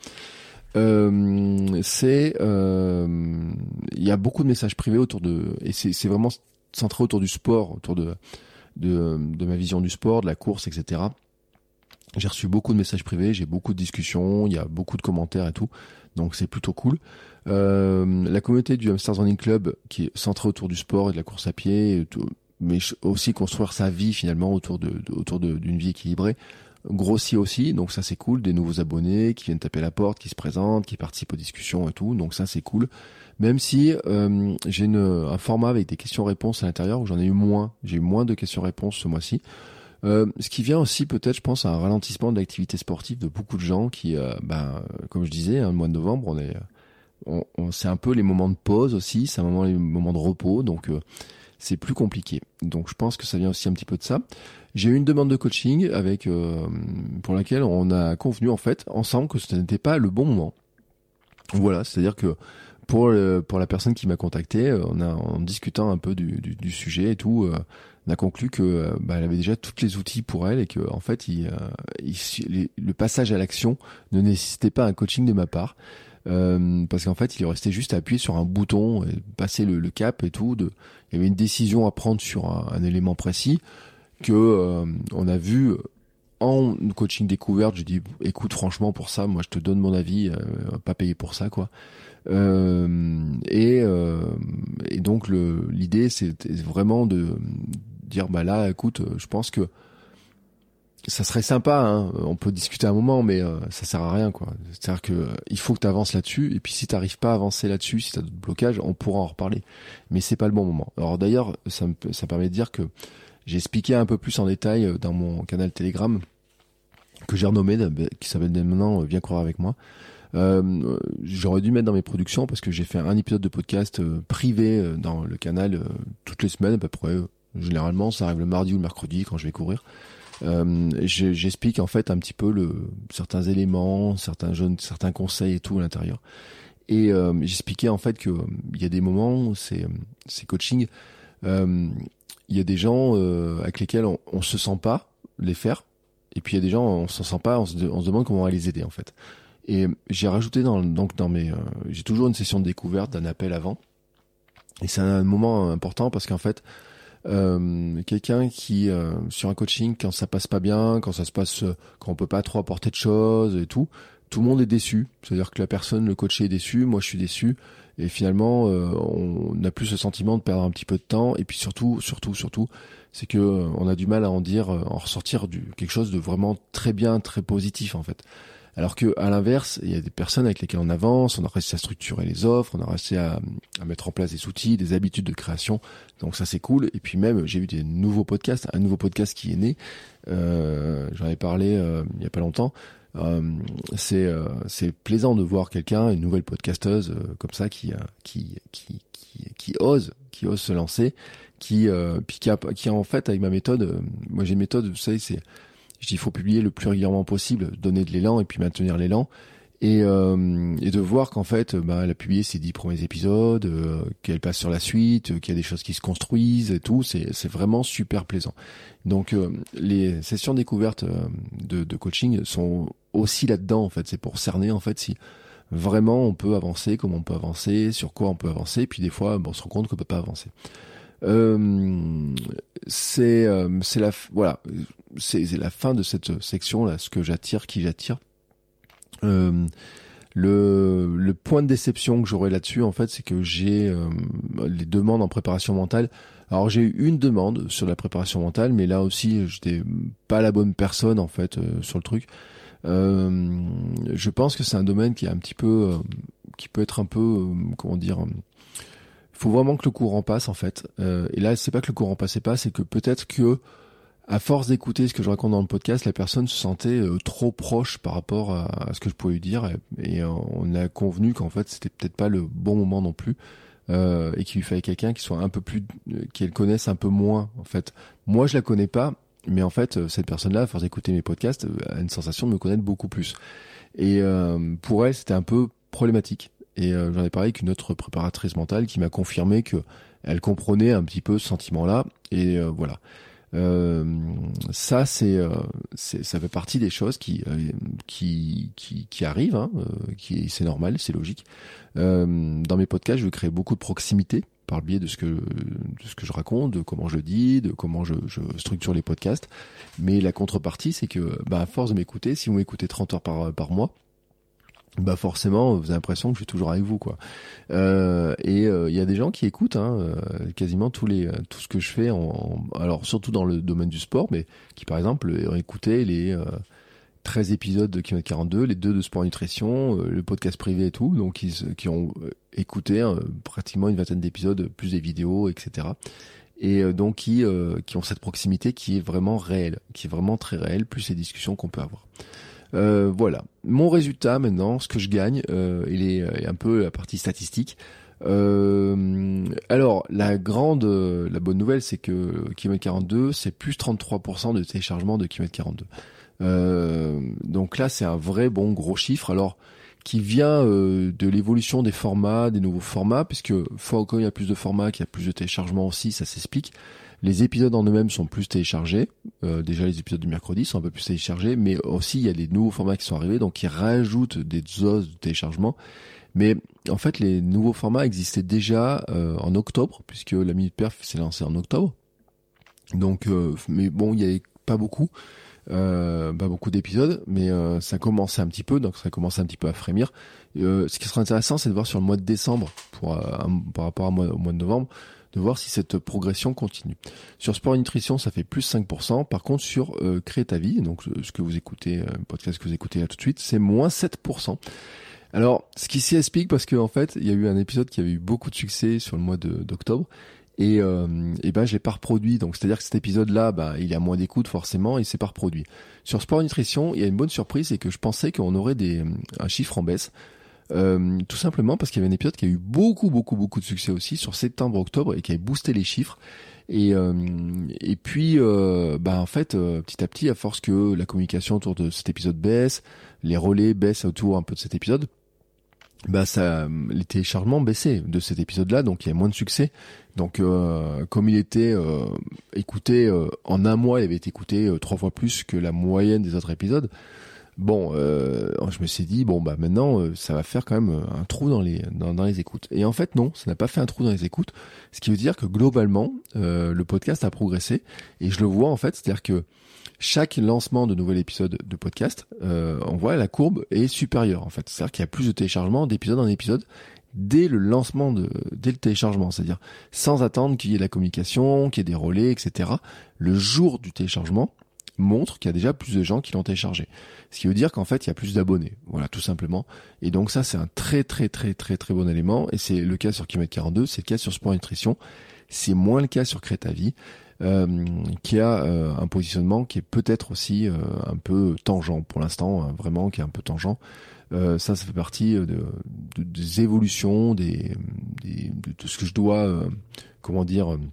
Euh, c'est, euh, il y a beaucoup de messages privés autour de, et c'est, c'est vraiment centré autour du sport, autour de, de, de ma vision du sport, de la course, et cetera. J'ai reçu beaucoup de messages privés, j'ai beaucoup de discussions, il y a beaucoup de commentaires et tout, donc c'est plutôt cool. Euh, la communauté du Hamsters Running Club, qui est centrée autour du sport et de la course à pied, et tout, mais aussi construire sa vie finalement autour de, de autour de, d'une vie équilibrée, grossit aussi, donc ça c'est cool. Des nouveaux abonnés qui viennent taper à la porte, qui se présentent, qui participent aux discussions et tout, donc ça c'est cool. Même si euh, j'ai une, un format avec des questions-réponses à l'intérieur où j'en ai eu moins, j'ai eu moins de questions-réponses ce mois-ci. Euh, ce qui vient aussi peut-être, je pense, à un ralentissement de l'activité sportive de beaucoup de gens qui, euh, ben, comme je disais, hein, le mois de novembre, on est, on, on, c'est un peu les moments de pause aussi, c'est un moment, les moments de repos, donc euh, c'est plus compliqué. Donc je pense que ça vient aussi un petit peu de ça. J'ai eu une demande de coaching avec, euh, pour laquelle on a convenu en fait ensemble que ce n'était pas le bon moment. Voilà, c'est-à-dire que pour le, pour la personne qui m'a contacté, on a en discutant un peu du, du, du sujet et tout. Euh, on a conclu que bah, elle avait déjà tous les outils pour elle et que en fait il, euh, il, les, le passage à l'action ne nécessitait pas un coaching de ma part, euh, parce qu'en fait il restait juste à appuyer sur un bouton et passer le, le cap et tout. De, il y avait une décision à prendre sur un, un élément précis que euh, on a vu en coaching découverte. Je dis écoute, franchement pour ça moi je te donne mon avis, euh, pas payer pour ça quoi. Euh, et, euh, et donc le, l'idée c'est vraiment de dire bah là écoute, je pense que ça serait sympa, hein, on peut discuter un moment, mais euh, ça sert à rien quoi. C'est-à-dire que euh, il faut que tu avances là-dessus, et puis si t'arrives pas à avancer là-dessus, si t'as d'autres blocages, on pourra en reparler. Mais c'est pas le bon moment. Alors d'ailleurs, ça me ça permet de dire que j'ai expliqué un peu plus en détail dans mon canal Telegram que j'ai renommé, qui s'appelle maintenant Viens courir avec moi. Euh, j'aurais dû mettre dans mes productions parce que j'ai fait un épisode de podcast euh, privé euh, dans le canal euh, toutes les semaines à peu près. Généralement, ça arrive le mardi ou le mercredi quand je vais courir. Euh, j'explique en fait un petit peu le, certains éléments, certains jeunes, certains conseils et tout à l'intérieur. Et euh, j'expliquais en fait que euh, il y a des moments où ces, ces coachings, euh, il y a des gens euh, avec lesquels on, on se sent pas les faire, et puis il y a des gens on se sent pas, on se, on se demande comment on va les aider en fait. Et j'ai rajouté dans donc dans mes, euh, j'ai toujours une session de découverte d'un appel avant, et c'est un moment important parce qu'en fait. Euh, quelqu'un qui euh, sur un coaching quand ça passe pas bien, quand ça se passe, euh, quand on peut pas trop apporter de choses et tout, tout le monde est déçu. C'est-à-dire que la personne, le coaché est déçu, moi je suis déçu, et finalement euh, on n'a plus ce sentiment de perdre un petit peu de temps. Et puis surtout, surtout, surtout, c'est que euh, on a du mal à en dire, euh, en ressortir du quelque chose de vraiment très bien, très positif en fait. Alors que à l'inverse, il y a des personnes avec lesquelles on avance, on a réussi à structurer les offres, on a réussi à, à mettre en place des outils, des habitudes de création. Donc ça c'est cool. Et puis même j'ai eu des nouveaux podcasts, un nouveau podcast qui est né. Euh, j'en ai parlé euh, il y a pas longtemps. Euh, c'est euh, c'est plaisant de voir quelqu'un, une nouvelle podcasteuse euh, comme ça qui, euh, qui qui qui qui ose, qui ose se lancer, qui euh, puis qui a qui a en fait avec ma méthode. Euh, moi j'ai une méthode, vous savez c'est Je dis il faut publier le plus régulièrement possible, donner de l'élan et puis maintenir l'élan. Et, euh, et de voir qu'en fait, bah, elle a publié ses dix premiers épisodes, euh, qu'elle passe sur la suite, euh, qu'il y a des choses qui se construisent et tout, c'est, c'est vraiment super plaisant. Donc euh, les sessions découvertes euh, de, de coaching sont aussi là-dedans en fait, c'est pour cerner en fait si vraiment on peut avancer, comment on peut avancer, sur quoi on peut avancer, et puis des fois bon, on se rend compte qu'on peut pas avancer. Euh, c'est euh, c'est la voilà c'est, c'est la fin de cette section là, ce que j'attire, qui j'attire. Euh, le le point de déception que j'aurais là-dessus en fait, c'est que j'ai euh, les demandes en préparation mentale. Alors j'ai eu une demande sur la préparation mentale, mais là aussi j'étais pas la bonne personne en fait euh, sur le truc. Euh, je pense que c'est un domaine qui est un petit peu euh, qui peut être un peu euh, comment dire. Euh, Il faut vraiment que le courant passe en fait. Euh, et là, c'est pas que le courant passait pas, c'est que peut-être que à force d'écouter ce que je raconte dans le podcast, la personne se sentait euh, trop proche par rapport à, à ce que je pouvais lui dire, et, et euh, on a convenu qu'en fait c'était peut-être pas le bon moment non plus, euh, et qu'il lui fallait quelqu'un qui soit un peu plus, euh, qu'elle connaisse un peu moins en fait. Moi, je la connais pas, mais en fait euh, cette personne-là, à force d'écouter mes podcasts, euh, a une sensation de me connaître beaucoup plus. Et euh, pour elle, c'était un peu problématique. Et euh, j'en ai parlé avec une autre préparatrice mentale qui m'a confirmé que elle comprenait un petit peu ce sentiment-là. Et euh, voilà. Euh, ça, c'est, euh, c'est, ça fait partie des choses qui, euh, qui, qui, qui arrivent. Hein, euh, qui, c'est normal, c'est logique. Euh, dans mes podcasts, je veux créer beaucoup de proximité. par le biais de ce que de ce que je raconte, de comment je le dis, de comment je, je structure les podcasts. Mais la contrepartie, c'est que bah à force de m'écouter, si vous m'écoutez trente heures par par mois, bah forcément vous avez l'impression que je suis toujours avec vous, quoi. Euh, et il euh, y a des gens qui écoutent hein, euh, quasiment tous les tout ce que je fais, en, en alors surtout dans le domaine du sport, mais qui par exemple ont écouté les euh, treize épisodes de kilomètre quarante-deux, les deux de Sport Nutrition, euh, le podcast privé et tout, donc ils qui ont écouté euh, pratiquement une vingtaine d'épisodes, plus des vidéos, et cetera. Et euh, donc qui euh, qui ont cette proximité qui est vraiment réelle, qui est vraiment très réelle, plus les discussions qu'on peut avoir. Euh, voilà. Mon résultat maintenant, ce que je gagne, euh, il est, est un peu la partie statistique. Euh, alors la grande, la bonne nouvelle, c'est que kilomètre quarante-deux, c'est plus trente-trois pour cent de téléchargement de kilomètre quarante-deux. Euh, donc là, c'est un vrai bon gros chiffre. Alors qui vient euh, de l'évolution des formats, des nouveaux formats, puisque faut quand il y a plus de formats, qu'il y a plus de téléchargements aussi, ça s'explique. Les épisodes en eux-mêmes sont plus téléchargés. Euh, déjà, les épisodes du mercredi sont un peu plus téléchargés, mais aussi il y a des nouveaux formats qui sont arrivés, donc qui rajoutent des doses de téléchargement. Mais en fait, les nouveaux formats existaient déjà euh, en octobre, puisque la Minute Perf s'est lancée en octobre. Donc, euh, mais bon, il y avait pas beaucoup, euh, pas beaucoup d'épisodes, mais euh, ça commençait un petit peu, donc ça commençait un petit peu à frémir. Euh, ce qui sera intéressant, c'est de voir sur le mois de décembre, pour, euh, par rapport à mois, au mois de novembre, de voir si cette progression continue. Sur Sport et Nutrition, ça fait plus cinq pour cent. Par contre, sur euh, Crée ta vie, donc ce que vous écoutez, euh, podcast que vous écoutez là tout de suite, c'est moins sept pour cent. Alors, ce qui s'y explique parce qu'en fait, il y a eu un épisode qui avait eu beaucoup de succès sur le mois de, d'octobre. Et, euh, et ben, je l'ai pas reproduit. Donc, c'est-à-dire que cet épisode-là, ben, il a moins d'écoute forcément, et c'est pas reproduit. Sur Sport et Nutrition, il y a une bonne surprise, c'est que je pensais qu'on aurait des, un chiffre en baisse. Euh, tout simplement parce qu'il y avait un épisode qui a eu beaucoup beaucoup beaucoup de succès aussi sur septembre-octobre et qui avait boosté les chiffres et euh, et puis euh, bah en fait euh, petit à petit, à force que la communication autour de cet épisode baisse, les relais baissent autour un peu de cet épisode, bah ça, les téléchargements baissaient de cet épisode-là, donc il y a moins de succès. Donc euh, comme il était euh, écouté euh, en un mois, il avait été écouté euh, trois fois plus que la moyenne des autres épisodes. Bon, euh, je me suis dit bon bah maintenant euh, ça va faire quand même un trou dans les dans, dans les écoutes. Et en fait non, ça n'a pas fait un trou dans les écoutes. Ce qui veut dire que globalement euh, le podcast a progressé et je le vois en fait, c'est-à-dire que chaque lancement de nouvel épisode de podcast, euh, on voit la courbe est supérieure en fait. C'est-à-dire qu'il y a plus de téléchargements d'épisode en épisode dès le lancement de dès le téléchargement, c'est-à-dire sans attendre qu'il y ait de la communication, qu'il y ait des relais, et cetera. Le jour du téléchargement montre qu'il y a déjà plus de gens qui l'ont téléchargé. Ce qui veut dire qu'en fait, il y a plus d'abonnés. Voilà, tout simplement. Et donc ça, c'est un très très très très très bon élément. Et c'est le cas sur kilomètre quarante-deux, c'est le cas sur Sport et Nutrition. C'est moins le cas sur Crée ta vie, euh, qui a euh, un positionnement qui est peut-être aussi euh, un peu tangent pour l'instant, hein, vraiment, qui est un peu tangent. Euh, ça, ça fait partie de, de, des évolutions, des, des, de ce que je dois, euh, comment dire... Euh,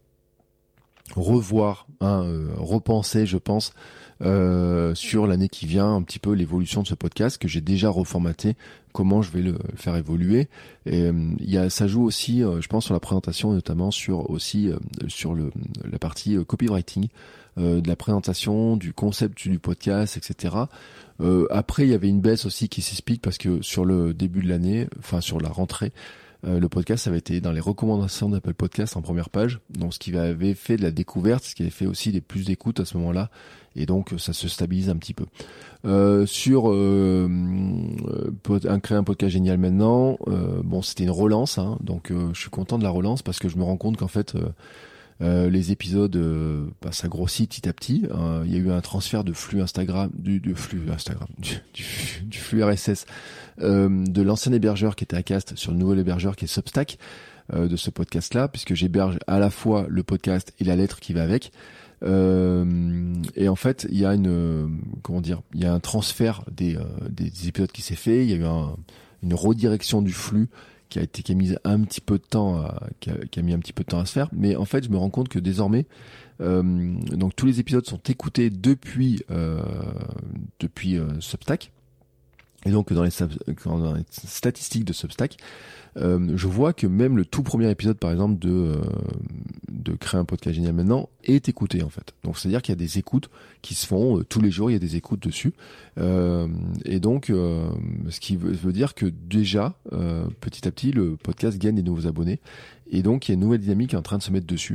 revoir, hein, euh, repenser, je pense, euh, sur l'année qui vient, un petit peu l'évolution de ce podcast que j'ai déjà reformaté, comment je vais le faire évoluer. Et euh, il y a, ça joue aussi, euh, je pense, sur la présentation, notamment sur aussi euh, sur le la partie euh, copywriting, euh, de la présentation, du concept du podcast, et cetera. Euh, après, il y avait une baisse aussi qui s'explique parce que sur le début de l'année, enfin sur la rentrée. Euh, le podcast avait été dans les recommandations d'Apple Podcast en première page, donc ce qui avait fait de la découverte, ce qui avait fait aussi des plus d'écoutes à ce moment-là, et donc ça se stabilise un petit peu. Euh, sur euh, euh, créer un podcast génial maintenant, euh, bon c'était une relance, hein, donc euh, je suis content de la relance parce que je me rends compte qu'en fait euh, euh, les épisodes, euh, bah, ça grossit petit à petit. Euh, il y a eu un transfert de flux Instagram, du, du flux Instagram, du, du, du flux R S S euh, de l'ancien hébergeur qui était Acast sur le nouvel hébergeur qui est Substack euh, de ce podcast-là, puisque j'héberge à la fois le podcast et la lettre qui va avec. Euh, et en fait, il y a une, euh, comment dire, il y a un transfert des, euh, des épisodes qui s'est fait. Il y a eu un, une redirection du flux qui a été qui a mis un petit peu de temps à, qui, a, qui a mis un petit peu de temps à se faire, mais en fait je me rends compte que désormais euh, donc tous les épisodes sont écoutés depuis euh, depuis euh, Substack, Et donc dans les, dans les statistiques de Substack, euh, je vois que même le tout premier épisode, par exemple, de euh, de créer un podcast génial maintenant est écouté en fait. Donc c'est-à-dire qu'il y a des écoutes qui se font euh, tous les jours, il y a des écoutes dessus. Euh, et donc euh, ce qui veut, veut dire que déjà euh, petit à petit le podcast gagne des nouveaux abonnés. Et donc il y a une nouvelle dynamique qui est en train de se mettre dessus.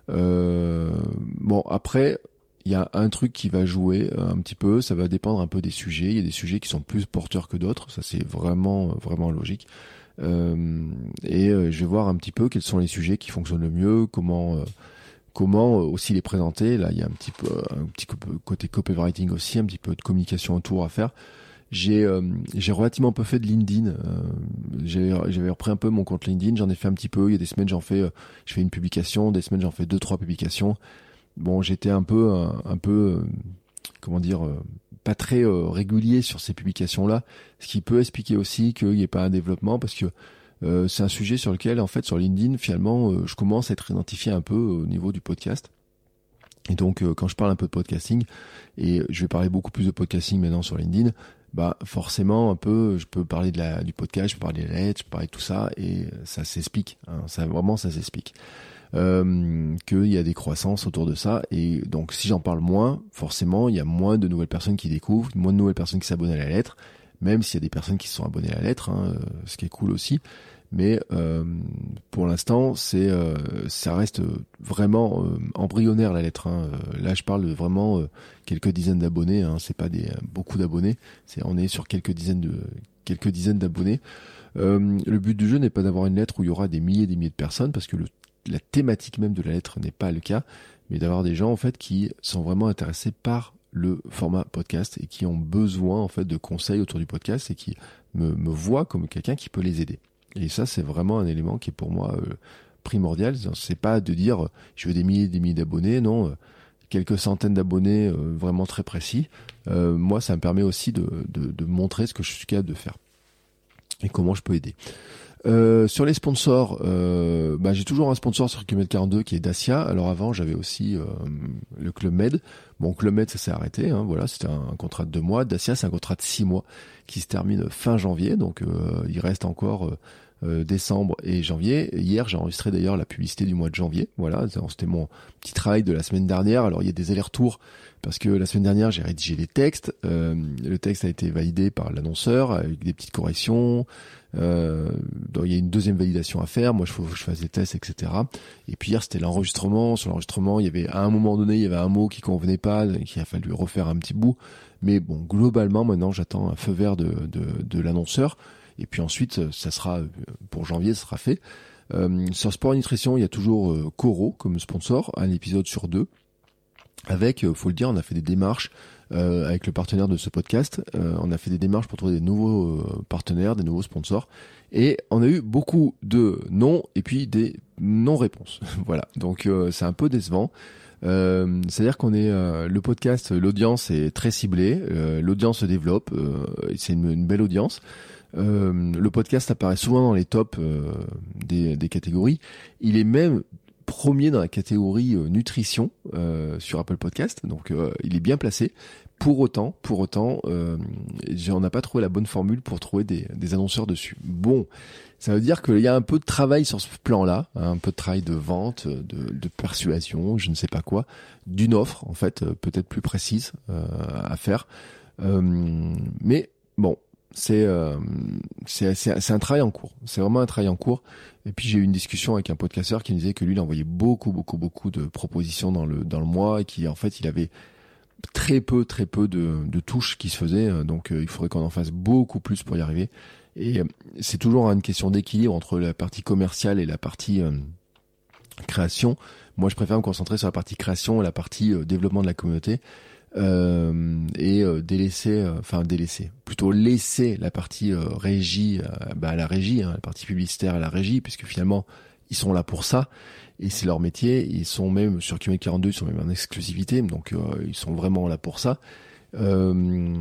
Euh, bon après. Il y a un truc qui va jouer un petit peu, ça va dépendre un peu des sujets. Il y a des sujets qui sont plus porteurs que d'autres, ça c'est vraiment vraiment logique. Euh, et euh, je vais voir un petit peu quels sont les sujets qui fonctionnent le mieux, comment euh, comment aussi les présenter. Là, il y a un petit peu un petit côté copywriting aussi, un petit peu de communication autour à faire. J'ai euh, j'ai relativement peu fait de LinkedIn. Euh, j'ai j'avais repris un peu mon compte LinkedIn, j'en ai fait un petit peu. Il y a des semaines j'en fais, euh, je fais une publication, des semaines j'en fais deux trois publications. Bon, j'étais un peu, un, un peu, euh, comment dire, euh, pas très euh, régulier sur ces publications-là, ce qui peut expliquer aussi qu'il n'y ait pas un développement, parce que euh, c'est un sujet sur lequel, en fait, sur LinkedIn, finalement, euh, je commence à être identifié un peu au niveau du podcast. Et donc, euh, quand je parle un peu de podcasting, et je vais parler beaucoup plus de podcasting maintenant sur LinkedIn, bah forcément, un peu, je peux parler de la, du podcast, je peux parler de la lettre, je peux parler de tout ça, et ça s'explique. Hein, ça vraiment, ça s'explique. Euh, qu'il y a des croissances autour de ça, et donc si j'en parle moins, forcément il y a moins de nouvelles personnes qui découvrent, moins de nouvelles personnes qui s'abonnent à la lettre, même s'il y a des personnes qui se sont abonnées à la lettre, hein, ce qui est cool aussi, mais euh, pour l'instant c'est euh, ça reste vraiment euh, embryonnaire la lettre, hein. Là je parle de vraiment euh, quelques dizaines d'abonnés, hein, c'est pas des beaucoup d'abonnés, c'est on est sur quelques dizaines de quelques dizaines d'abonnés. Euh, le but du jeu n'est pas d'avoir une lettre où il y aura des milliers et des milliers de personnes, parce que le la thématique même de la lettre n'est pas le cas, mais d'avoir des gens en fait qui sont vraiment intéressés par le format podcast et qui ont besoin en fait de conseils autour du podcast et qui me, me voient comme quelqu'un qui peut les aider. Et ça c'est vraiment un élément qui est pour moi euh, primordial. C'est pas de dire je veux des milliers et des milliers d'abonnés, non, euh, quelques centaines d'abonnés euh, vraiment très précis. Euh, moi ça me permet aussi de, de, de montrer ce que je suis capable de faire et comment je peux aider. Euh, sur les sponsors, euh, bah, j'ai toujours un sponsor sur Club Med quarante-deux qui est Dacia. Alors avant, j'avais aussi euh, le Club Med. Bon, Club Med, ça s'est arrêté. Hein, voilà, c'était un, un contrat de deux mois. Dacia, c'est un contrat de six mois qui se termine fin janvier. Donc, euh, il reste encore euh, euh, décembre et janvier. Hier, j'ai enregistré d'ailleurs la publicité du mois de janvier. Voilà, c'était mon petit travail de la semaine dernière. Alors, il y a des allers-retours parce que la semaine dernière, j'ai rédigé les textes. Euh, le texte a été validé par l'annonceur avec des petites corrections. Euh, donc il y a une deuxième validation à faire. Moi, il faut que je fasse des tests, et cetera. Et puis hier, c'était l'enregistrement. Sur l'enregistrement, il y avait à un moment donné, il y avait un mot qui convenait pas, qu'il a fallu refaire un petit bout. Mais bon, globalement, maintenant, j'attends un feu vert de, de, de l'annonceur. Et puis ensuite, ça sera pour janvier, ça sera fait. Euh, sur Sport et Nutrition, il y a toujours euh, Coro comme sponsor, un épisode sur deux. Avec, euh, faut le dire, on a fait des démarches. Euh, avec le partenaire de ce podcast, euh, on a fait des démarches pour trouver des nouveaux euh, partenaires, des nouveaux sponsors, et on a eu beaucoup de non et puis des non-réponses. Voilà, donc euh, c'est un peu décevant. Euh, c'est-à-dire qu'on est euh, le podcast, l'audience est très ciblée, euh, l'audience se développe, euh, c'est une, une belle audience. Euh, le podcast apparaît souvent dans les tops euh, des, des catégories. Il est même premier dans la catégorie euh, nutrition euh, sur Apple Podcast, donc euh, il est bien placé. Pour autant, pour autant, euh, on n'a pas trouvé la bonne formule pour trouver des, des annonceurs dessus. Bon, ça veut dire qu'il y a un peu de travail sur ce plan-là, hein, un peu de travail de vente, de, de persuasion, je ne sais pas quoi, d'une offre en fait, peut-être plus précise euh, à faire. Euh, mais bon. C'est, euh, c'est, c'est, c'est un travail en cours. C'est vraiment un travail en cours. Et puis j'ai eu une discussion avec un podcasteur qui me disait que lui, il envoyait beaucoup, beaucoup, beaucoup de propositions dans le dans le mois et qui, en fait, il avait très peu, très peu de, de touches qui se faisaient. Donc, euh, il faudrait qu'on en fasse beaucoup plus pour y arriver. Et euh, c'est toujours une question d'équilibre entre la partie commerciale et la partie euh, création. Moi, je préfère me concentrer sur la partie création et la partie euh, développement de la communauté. Euh, et euh, délaisser, euh, enfin délaisser, plutôt laisser la partie euh, régie, euh, bah, à la régie, hein, la partie publicitaire à la régie, puisque finalement ils sont là pour ça et c'est leur métier. Ils sont même sur Q M quarante-deux, ils sont même en exclusivité, donc euh, ils sont vraiment là pour ça. Euh,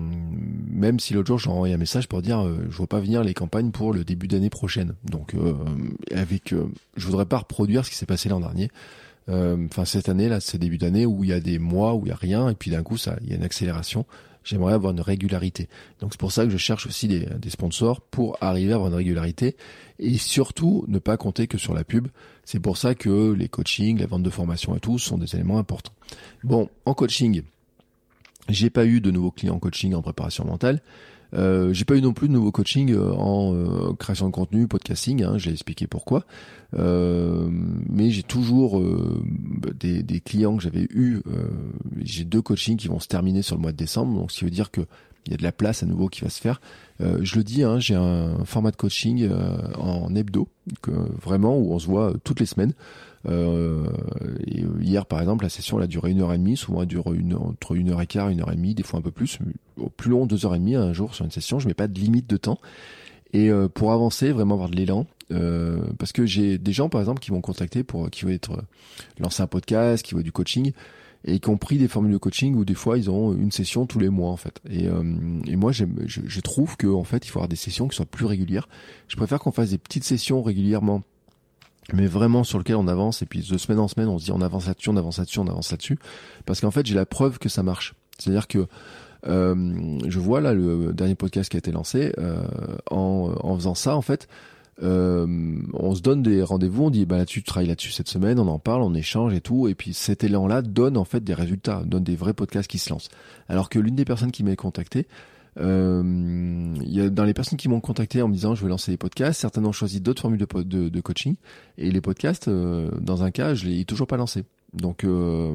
même si l'autre jour j'ai envoyé un message pour dire euh, je vois pas venir les campagnes pour le début d'année prochaine. Donc euh, avec, euh, je voudrais pas reproduire ce qui s'est passé l'an dernier. Enfin euh, cette année là, c'est début d'année où il y a des mois où il y a rien et puis d'un coup ça, il y a une accélération. j'aimerais avoir une régularité. Donc c'est pour ça que je cherche aussi des, des sponsors pour arriver à avoir une régularité et surtout ne pas compter que sur la pub. C'est pour ça que les coachings, la vente de formation et tout sont des éléments importants. Bon, en coaching, j'ai pas eu de nouveaux clients en coaching en préparation mentale. Euh, j'ai pas eu non plus de nouveaux coaching en euh, création de contenu, podcasting, hein, j'ai expliqué pourquoi. Euh, mais j'ai toujours euh, des, des clients que j'avais eu. Euh, j'ai deux coachings qui vont se terminer sur le mois de décembre, donc ce qui veut dire que il y a de la place à nouveau qui va se faire. Euh, je le dis, hein, j'ai un format de coaching euh, en hebdo, que, vraiment où on se voit toutes les semaines. Euh, et hier par exemple la session elle a duré une heure et demie, souvent elle dure une, entre une heure et quart, une heure et demie, des fois un peu plus, au plus long deux heures et demie un jour sur une session. Je mets pas de limite de temps et euh, pour avancer vraiment avoir de l'élan, euh, parce que j'ai des gens par exemple qui m'ont contacté pour qui veulent être euh, lancer un podcast, qui veulent du coaching et qui ont pris des formules de coaching où des fois ils ont une session tous les mois en fait. Et, euh, et moi j'aime, je, je trouve que en fait il faut avoir des sessions qui soient plus régulières. Je préfère qu'on fasse des petites sessions régulièrement, mais vraiment sur lequel on avance, et puis de semaine en semaine on se dit on avance là-dessus, on avance là-dessus, on avance là-dessus, parce qu'en fait j'ai la preuve que ça marche. C'est-à-dire que euh, je vois là le dernier podcast qui a été lancé, euh, en, en faisant ça en fait, euh, on se donne des rendez-vous, on dit bah là-dessus tu travailles là-dessus cette semaine, on en parle, on échange et tout, et puis cet élan-là donne en fait des résultats, donne des vrais podcasts qui se lancent. Alors que l'une des personnes qui m'a contacté, Euh, il y a dans les personnes qui m'ont contacté en me disant je vais lancer des podcasts, certains ont choisi d'autres formules de, de, de coaching, et les podcasts, euh, dans un cas, je les ai toujours pas lancés. Donc euh,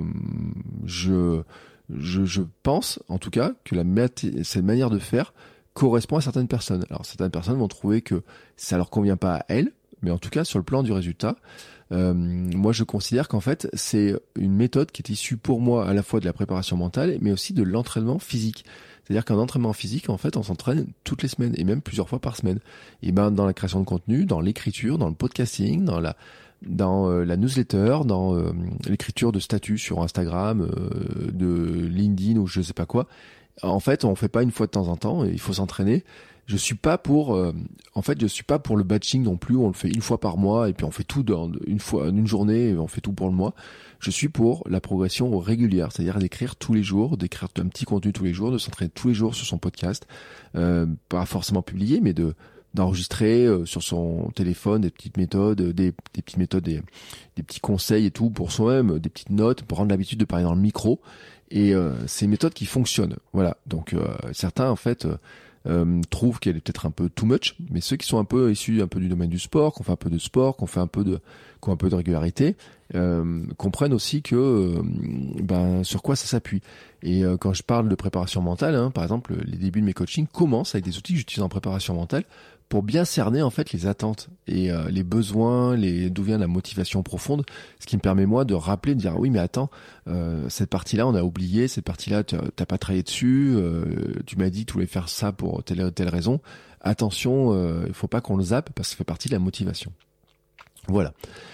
je, je je pense en tout cas que la cette manière de faire correspond à certaines personnes. Alors certaines personnes vont trouver que ça leur convient pas à elles, mais en tout cas sur le plan du résultat, euh, moi je considère qu'en fait c'est une méthode qui est issue pour moi à la fois de la préparation mentale, mais aussi de l'entraînement physique. C'est-à-dire qu'un entraînement physique, en fait, on s'entraîne toutes les semaines et même plusieurs fois par semaine. Et ben, dans la création de contenu, dans l'écriture, dans le podcasting, dans la, dans euh, la newsletter, dans euh, l'écriture de statut sur Instagram, euh, de LinkedIn ou je sais pas quoi. En fait, on fait pas une fois de temps en temps. Et il faut s'entraîner. Je suis pas pour, euh, en fait, je suis pas pour le batching non plus. On le fait une fois par mois et puis on fait tout dans une fois, une journée, et on fait tout pour le mois. Je suis pour la progression régulière, c'est-à-dire d'écrire tous les jours, d'écrire un petit contenu tous les jours, de s'entraîner tous les jours sur son podcast, euh, pas forcément publié, mais de d'enregistrer euh, sur son téléphone des petites méthodes, des, des petites méthodes, des, des petits conseils et tout pour soi-même, des petites notes pour rendre l'habitude de parler dans le micro. Et euh, c'est une méthode qui fonctionne. Voilà. Donc euh, certains en fait. Euh, Euh, trouvent qu'elle est peut-être un peu too much, mais ceux qui sont un peu issus un peu du domaine du sport, qu'on fait un peu de sport, qu'on fait un peu de, qu'on a un peu de régularité, euh, comprennent aussi que, euh, ben, sur quoi ça s'appuie. Et euh, quand je parle de préparation mentale, hein, par exemple, les débuts de mes coachings commencent avec des outils que j'utilise en préparation mentale pour bien cerner en fait les attentes et euh, les besoins, les d'où vient la motivation profonde, ce qui me permet moi de rappeler, de dire ah oui mais attends, euh, cette partie-là on a oublié, cette partie-là t'as pas travaillé dessus, euh, tu m'as dit que tu voulais faire ça pour telle telle raison, attention, euh, il faut pas qu'on le zappe parce que ça fait partie de la motivation. Voilà.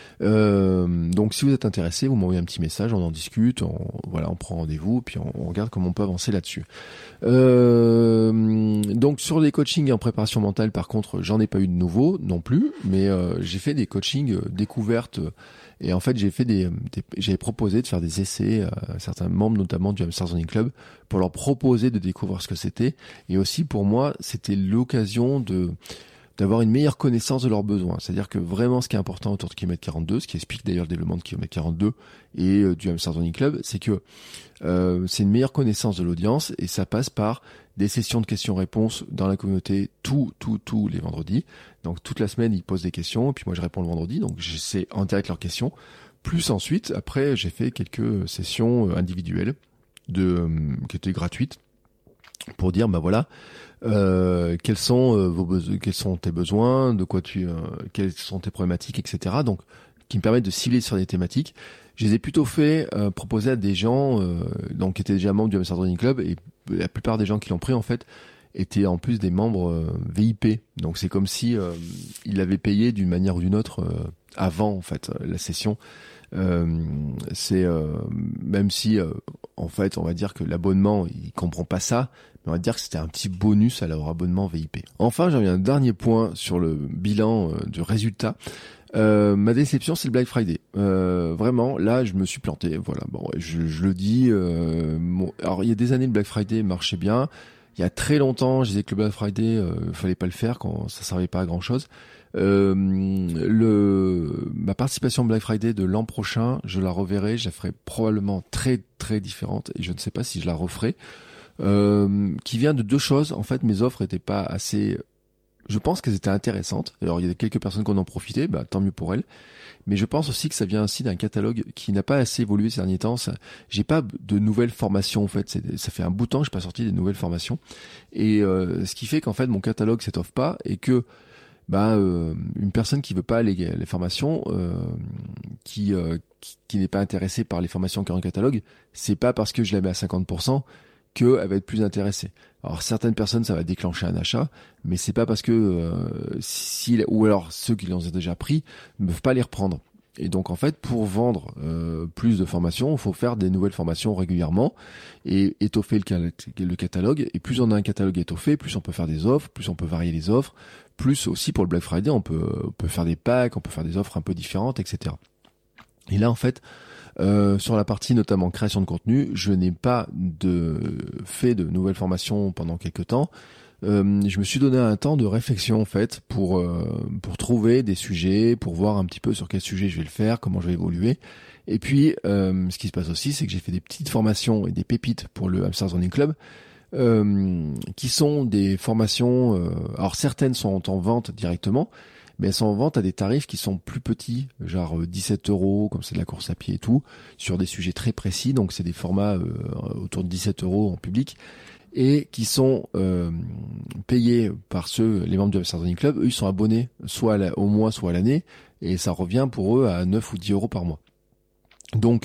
Euh, donc si vous êtes intéressé, vous m'envoyez un petit message, on en discute, on, voilà, on prend rendez-vous, puis on, on regarde comment on peut avancer là-dessus. Euh, donc sur les coachings en préparation mentale, par contre, j'en ai pas eu de nouveau non plus, mais euh, j'ai fait des coachings euh, découvertes, euh, et en fait j'ai fait des, des j'ai proposé de faire des essais à certains membres, notamment du Hamster Running Club, pour leur proposer de découvrir ce que c'était, et aussi pour moi c'était l'occasion de d'avoir une meilleure connaissance de leurs besoins. C'est-à-dire que vraiment ce qui est important autour de kilomètre quarante-deux, ce qui explique d'ailleurs le développement de kilomètre quarante-deux et euh, du Hamster Running Club, c'est que euh, c'est une meilleure connaissance de l'audience, et ça passe par des sessions de questions-réponses dans la communauté tous, tous, tous les vendredis. Donc toute la semaine, ils posent des questions, et puis moi je réponds le vendredi, donc j'essaie en direct leurs questions. Plus ensuite, après, j'ai fait quelques sessions individuelles de, euh, qui étaient gratuites, pour dire bah voilà euh, quels sont euh, vos besoins, quels sont tes besoins, de quoi tu euh, quelles sont tes problématiques, etc. Donc qui me permettent de cibler sur des thématiques. Je les ai plutôt fait euh, proposer à des gens euh, donc qui étaient déjà membres du Hamster Running Club, et la plupart des gens qui l'ont pris en fait étaient en plus des membres euh, V I P. Donc c'est comme si euh, ils l'avaient payé d'une manière ou d'une autre euh, avant en fait la session. Euh, c'est euh, même si euh, en fait on va dire que l'abonnement il comprend pas ça, mais on va dire que c'était un petit bonus à leur abonnement V I P. Enfin, j'en viens à un dernier point sur le bilan euh, du résultat. Euh, ma déception, c'est le Black Friday. Euh, vraiment, là, je me suis planté. Voilà, bon, je, je le dis. Euh, mon... Alors, il y a des années, le Black Friday marchait bien. Il y a très longtemps, je disais que le Black Friday, euh, fallait pas le faire quand ça servait pas à grand chose. Euh, le, ma participation au Black Friday de l'an prochain, je la reverrai. Je la ferai probablement très très différente et je ne sais pas si je la referai. Euh, qui vient de deux choses. En fait, mes offres étaient pas assez. Je pense qu'elles étaient intéressantes. Alors, il y a quelques personnes qui en ont profité, bah, tant mieux pour elles. Mais je pense aussi que ça vient aussi d'un catalogue qui n'a pas assez évolué ces derniers temps. Ça, j'ai pas de nouvelles formations, en fait. C'est, ça fait un bout de temps que je suis pas sorti des nouvelles formations. Et euh, ce qui fait qu'en fait, mon catalogue s'étoffe pas et que bah, euh, une personne qui veut pas les, les formations, euh, qui, euh, qui, qui n'est pas intéressée par les formations qui sont en catalogue, c'est pas parce que je la mets à cinquante pour cent qu'elle va être plus intéressée. Alors certaines personnes, ça va déclencher un achat, mais c'est pas parce que euh, si, ou alors ceux qui l'ont déjà pris ne peuvent pas les reprendre. Et donc en fait, pour vendre euh, plus de formations, il faut faire des nouvelles formations régulièrement et étoffer le, cal- le catalogue. Et plus on a un catalogue étoffé, plus on peut faire des offres, plus on peut varier les offres, plus aussi pour le Black Friday, on peut, on peut faire des packs, on peut faire des offres un peu différentes, et cetera. Et là en fait, Euh, sur la partie notamment création de contenu, je n'ai pas de fait de nouvelles formations pendant quelques temps. Euh, je me suis donné un temps de réflexion en fait pour euh, pour trouver des sujets, pour voir un petit peu sur quel sujet je vais le faire, comment je vais évoluer. Et puis, euh, ce qui se passe aussi, c'est que j'ai fait des petites formations et des pépites pour le Hamsters Running Club, euh, qui sont des formations. Euh, alors certaines sont en vente directement, mais elles sont en vente à des tarifs qui sont plus petits, genre dix-sept euros, comme c'est de la course à pied et tout, sur des sujets très précis. Donc c'est des formats euh, autour de dix-sept euros en public et qui sont euh, payés par ceux, les membres du Hamsters Running Club. Eux, ils sont abonnés soit à la, au mois, soit à l'année, et ça revient pour eux à neuf ou dix euros par mois. Donc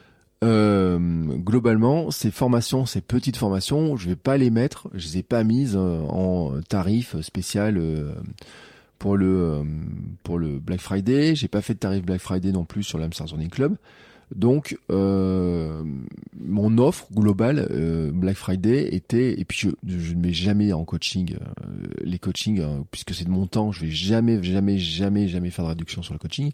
euh, globalement, ces formations, ces petites formations, je vais pas les mettre, je les ai pas mises en tarif spécial. Euh, pour le pour le Black Friday, j'ai pas fait de tarif Black Friday non plus sur l'Hamsters Running Club. Donc euh, mon offre globale euh, Black Friday était, et puis je, je ne mets jamais en coaching euh, les coachings euh, puisque c'est de mon temps, je vais jamais jamais jamais jamais faire de réduction sur le coaching.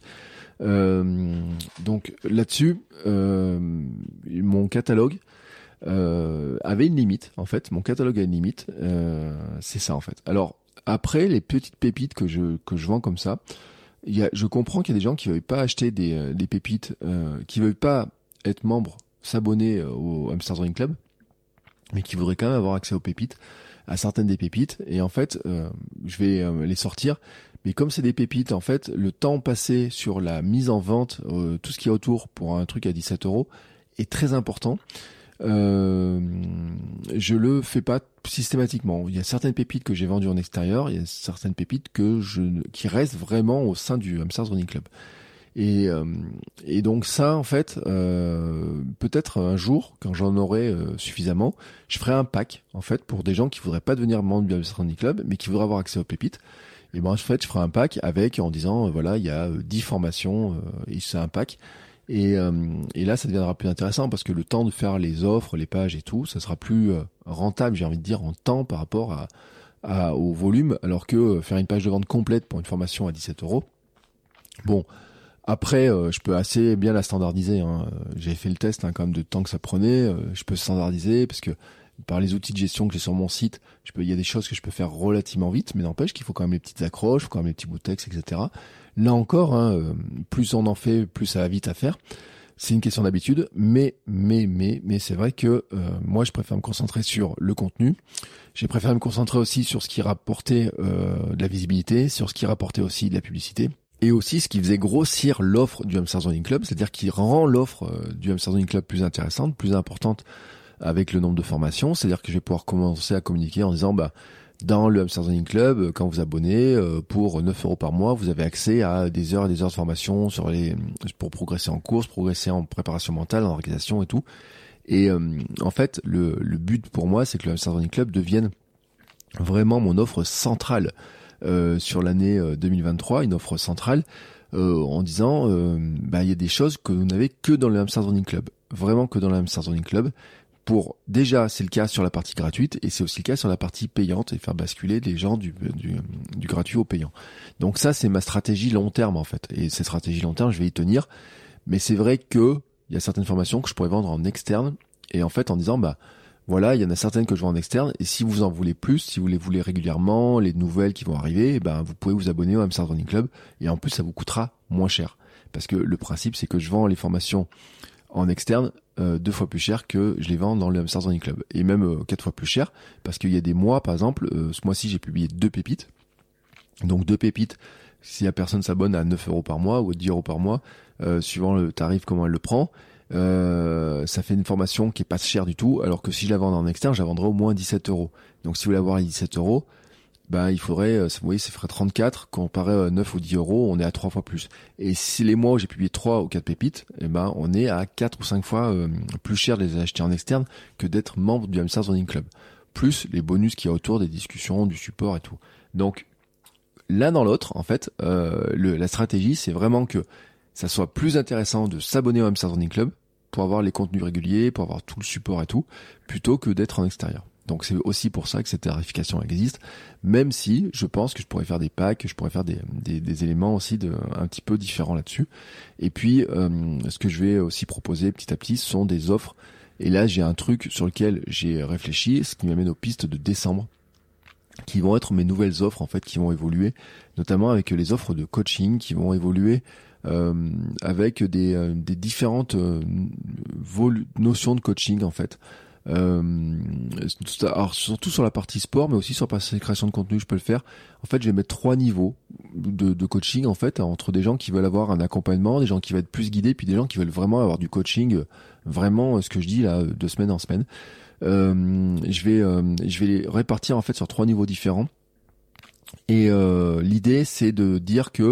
Euh, donc là-dessus, euh, mon catalogue euh, avait une limite en fait. Mon catalogue a une limite. Euh, c'est ça en fait. Alors après, les petites pépites que je que je vends comme ça, il y a, je comprends qu'il y a des gens qui veulent pas acheter des des pépites, euh, qui veulent pas être membres, s'abonner au Hamsters Running Club, mais qui voudraient quand même avoir accès aux pépites, à certaines des pépites. Et en fait, euh, je vais euh, les sortir. Mais comme c'est des pépites, en fait, le temps passé sur la mise en vente, euh, tout ce qui est autour pour un truc à dix-sept euros, est très important. Euh, je le fais pas systématiquement. Il y a certaines pépites que j'ai vendues en extérieur, il y a certaines pépites que je qui restent vraiment au sein du Hamsters Running Club. Et euh, et donc ça en fait, euh, peut-être un jour quand j'en aurai euh, suffisamment, je ferai un pack en fait pour des gens qui voudraient pas devenir membres du Hamsters Running Club, mais qui voudraient avoir accès aux pépites. Et ben en fait, je ferai un pack avec en disant euh, voilà, il y a euh, dix formations euh, et c'est un pack. Et, euh, et là, ça deviendra plus intéressant parce que le temps de faire les offres, les pages et tout, ça sera plus euh, rentable, j'ai envie de dire, en temps par rapport à, à au volume, alors que euh, faire une page de vente complète pour une formation à dix-sept euros. Bon, après, euh, je peux assez bien la standardiser. Hein. J'ai fait le test hein, quand même de temps que ça prenait. Euh, je peux standardiser parce que par les outils de gestion que j'ai sur mon site, je peux, il y a des choses que je peux faire relativement vite, mais n'empêche qu'il faut quand même les petites accroches, il faut quand même les petits bouts de texte, et cetera. Là encore, hein, plus on en fait, plus ça va vite à faire. C'est une question d'habitude, mais mais mais mais c'est vrai que euh, moi je préfère me concentrer sur le contenu. J'ai préféré me concentrer aussi sur ce qui rapportait euh, de la visibilité, sur ce qui rapportait aussi de la publicité, et aussi ce qui faisait grossir l'offre du Hamsters Running Club, c'est-à-dire qui rend l'offre euh, du Hamsters Running Club plus intéressante, plus importante avec le nombre de formations. C'est-à-dire que je vais pouvoir commencer à communiquer en disant bah dans le Hamsters Running Club, quand vous abonnez, euh, pour neuf euros par mois, vous avez accès à des heures et des heures de formation sur les pour progresser en course, progresser en préparation mentale, en organisation et tout. Et euh, en fait, le, le but pour moi, c'est que le Hamsters Running Club devienne vraiment mon offre centrale euh, sur l'année deux mille vingt-trois, une offre centrale euh, en disant, euh, bah il y a des choses que vous n'avez que dans le Hamsters Running Club, vraiment que dans le Hamsters Running Club. pour, déjà, c'est le cas sur la partie gratuite et c'est aussi le cas sur la partie payante et faire basculer les gens du, du, du gratuit au payant. Donc ça, c'est ma stratégie long terme, en fait. Et cette stratégie long terme, je vais y tenir. Mais c'est vrai que il y a certaines formations que je pourrais vendre en externe et en fait, en disant, bah, voilà, il y en a certaines que je vends en externe et si vous en voulez plus, si vous les voulez régulièrement, les nouvelles qui vont arriver, eh ben, vous pouvez vous abonner au Hamster Running Club et en plus, ça vous coûtera moins cher. Parce que le principe, c'est que je vends les formations en externe euh, deux fois plus cher que je les vends dans le Hamster Running Club. Et même euh, quatre fois plus cher, parce qu'il y a des mois, par exemple, euh, ce mois-ci, j'ai publié deux pépites. Donc deux pépites, si la personne s'abonne à neuf euros par mois ou à dix euros par mois, euh, suivant le tarif, comment elle le prend, euh, ça fait une formation qui est pas chère du tout, alors que si je la vends en externe, je la vendrai au moins dix-sept euros. Donc si vous voulez avoir les dix-sept euros, ben, il faudrait, vous voyez, ça ferait trente-quatre, comparé à neuf ou dix euros, on est à trois fois plus. Et si les mois où j'ai publié trois ou quatre pépites, eh ben, on est à quatre ou cinq fois euh, plus cher de les acheter en externe que d'être membre du Hamster Running Club. Plus les bonus qu'il y a autour des discussions, du support et tout. Donc, l'un dans l'autre, en fait, euh, le, la stratégie, c'est vraiment que ça soit plus intéressant de s'abonner au Hamster Running Club pour avoir les contenus réguliers, pour avoir tout le support et tout, plutôt que d'être en extérieur. Donc c'est aussi pour ça que cette tarification existe, même si je pense que je pourrais faire des packs, que je pourrais faire des, des, des éléments aussi de, un petit peu différents là-dessus. Et puis, euh, ce que je vais aussi proposer petit à petit, ce sont des offres. Et là, j'ai un truc sur lequel j'ai réfléchi, ce qui m'amène aux pistes de décembre, qui vont être mes nouvelles offres en fait, qui vont évoluer, notamment avec les offres de coaching, qui vont évoluer euh, avec des, euh, des différentes euh, vol- notions de coaching en fait. Euh, alors surtout sur la partie sport, mais aussi sur la partie création de contenu, je peux le faire. En fait, je vais mettre trois niveaux de, de coaching en fait, entre des gens qui veulent avoir un accompagnement, des gens qui veulent être plus guidés, puis des gens qui veulent vraiment avoir du coaching, vraiment ce que je dis là, de semaine en semaine. Euh, je vais, euh, je vais les répartir en fait sur trois niveaux différents. Et euh, l'idée, c'est de dire que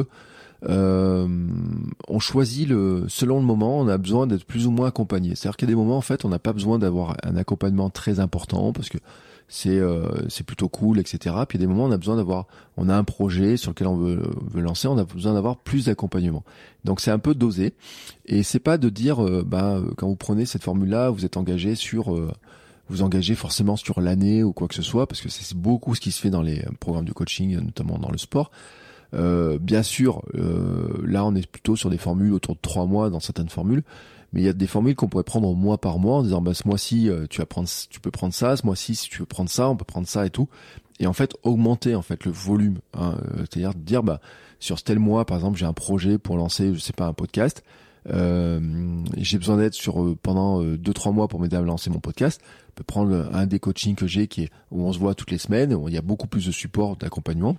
Euh, on choisit le selon le moment, on a besoin d'être plus ou moins accompagné. C'est-à-dire qu'il y a des moments en fait, on n'a pas besoin d'avoir un accompagnement très important parce que c'est euh, c'est plutôt cool, et cetera. Puis il y a des moments, on a besoin d'avoir, on a un projet sur lequel on veut veut lancer, on a besoin d'avoir plus d'accompagnement. Donc c'est un peu dosé et c'est pas de dire euh, bah quand vous prenez cette formule-là, vous êtes engagé sur euh, vous engagez forcément sur l'année ou quoi que ce soit parce que c'est beaucoup ce qui se fait dans les programmes de coaching, notamment dans le sport. Euh, bien sûr, euh, là on est plutôt sur des formules autour de trois mois dans certaines formules, mais il y a des formules qu'on pourrait prendre mois par mois en disant bah ce mois-ci euh, tu vas prendre, tu peux prendre ça, ce mois-ci si tu veux prendre ça, on peut prendre ça et tout, et en fait augmenter en fait le volume, hein, euh, c'est-à-dire dire bah sur tel mois par exemple j'ai un projet pour lancer je sais pas un podcast, euh, j'ai besoin d'être sur euh, pendant euh, deux trois mois pour m'aider à lancer mon podcast. Je peux prendre un des coachings que j'ai qui est où on se voit toutes les semaines, où il y a beaucoup plus de support, d'accompagnement.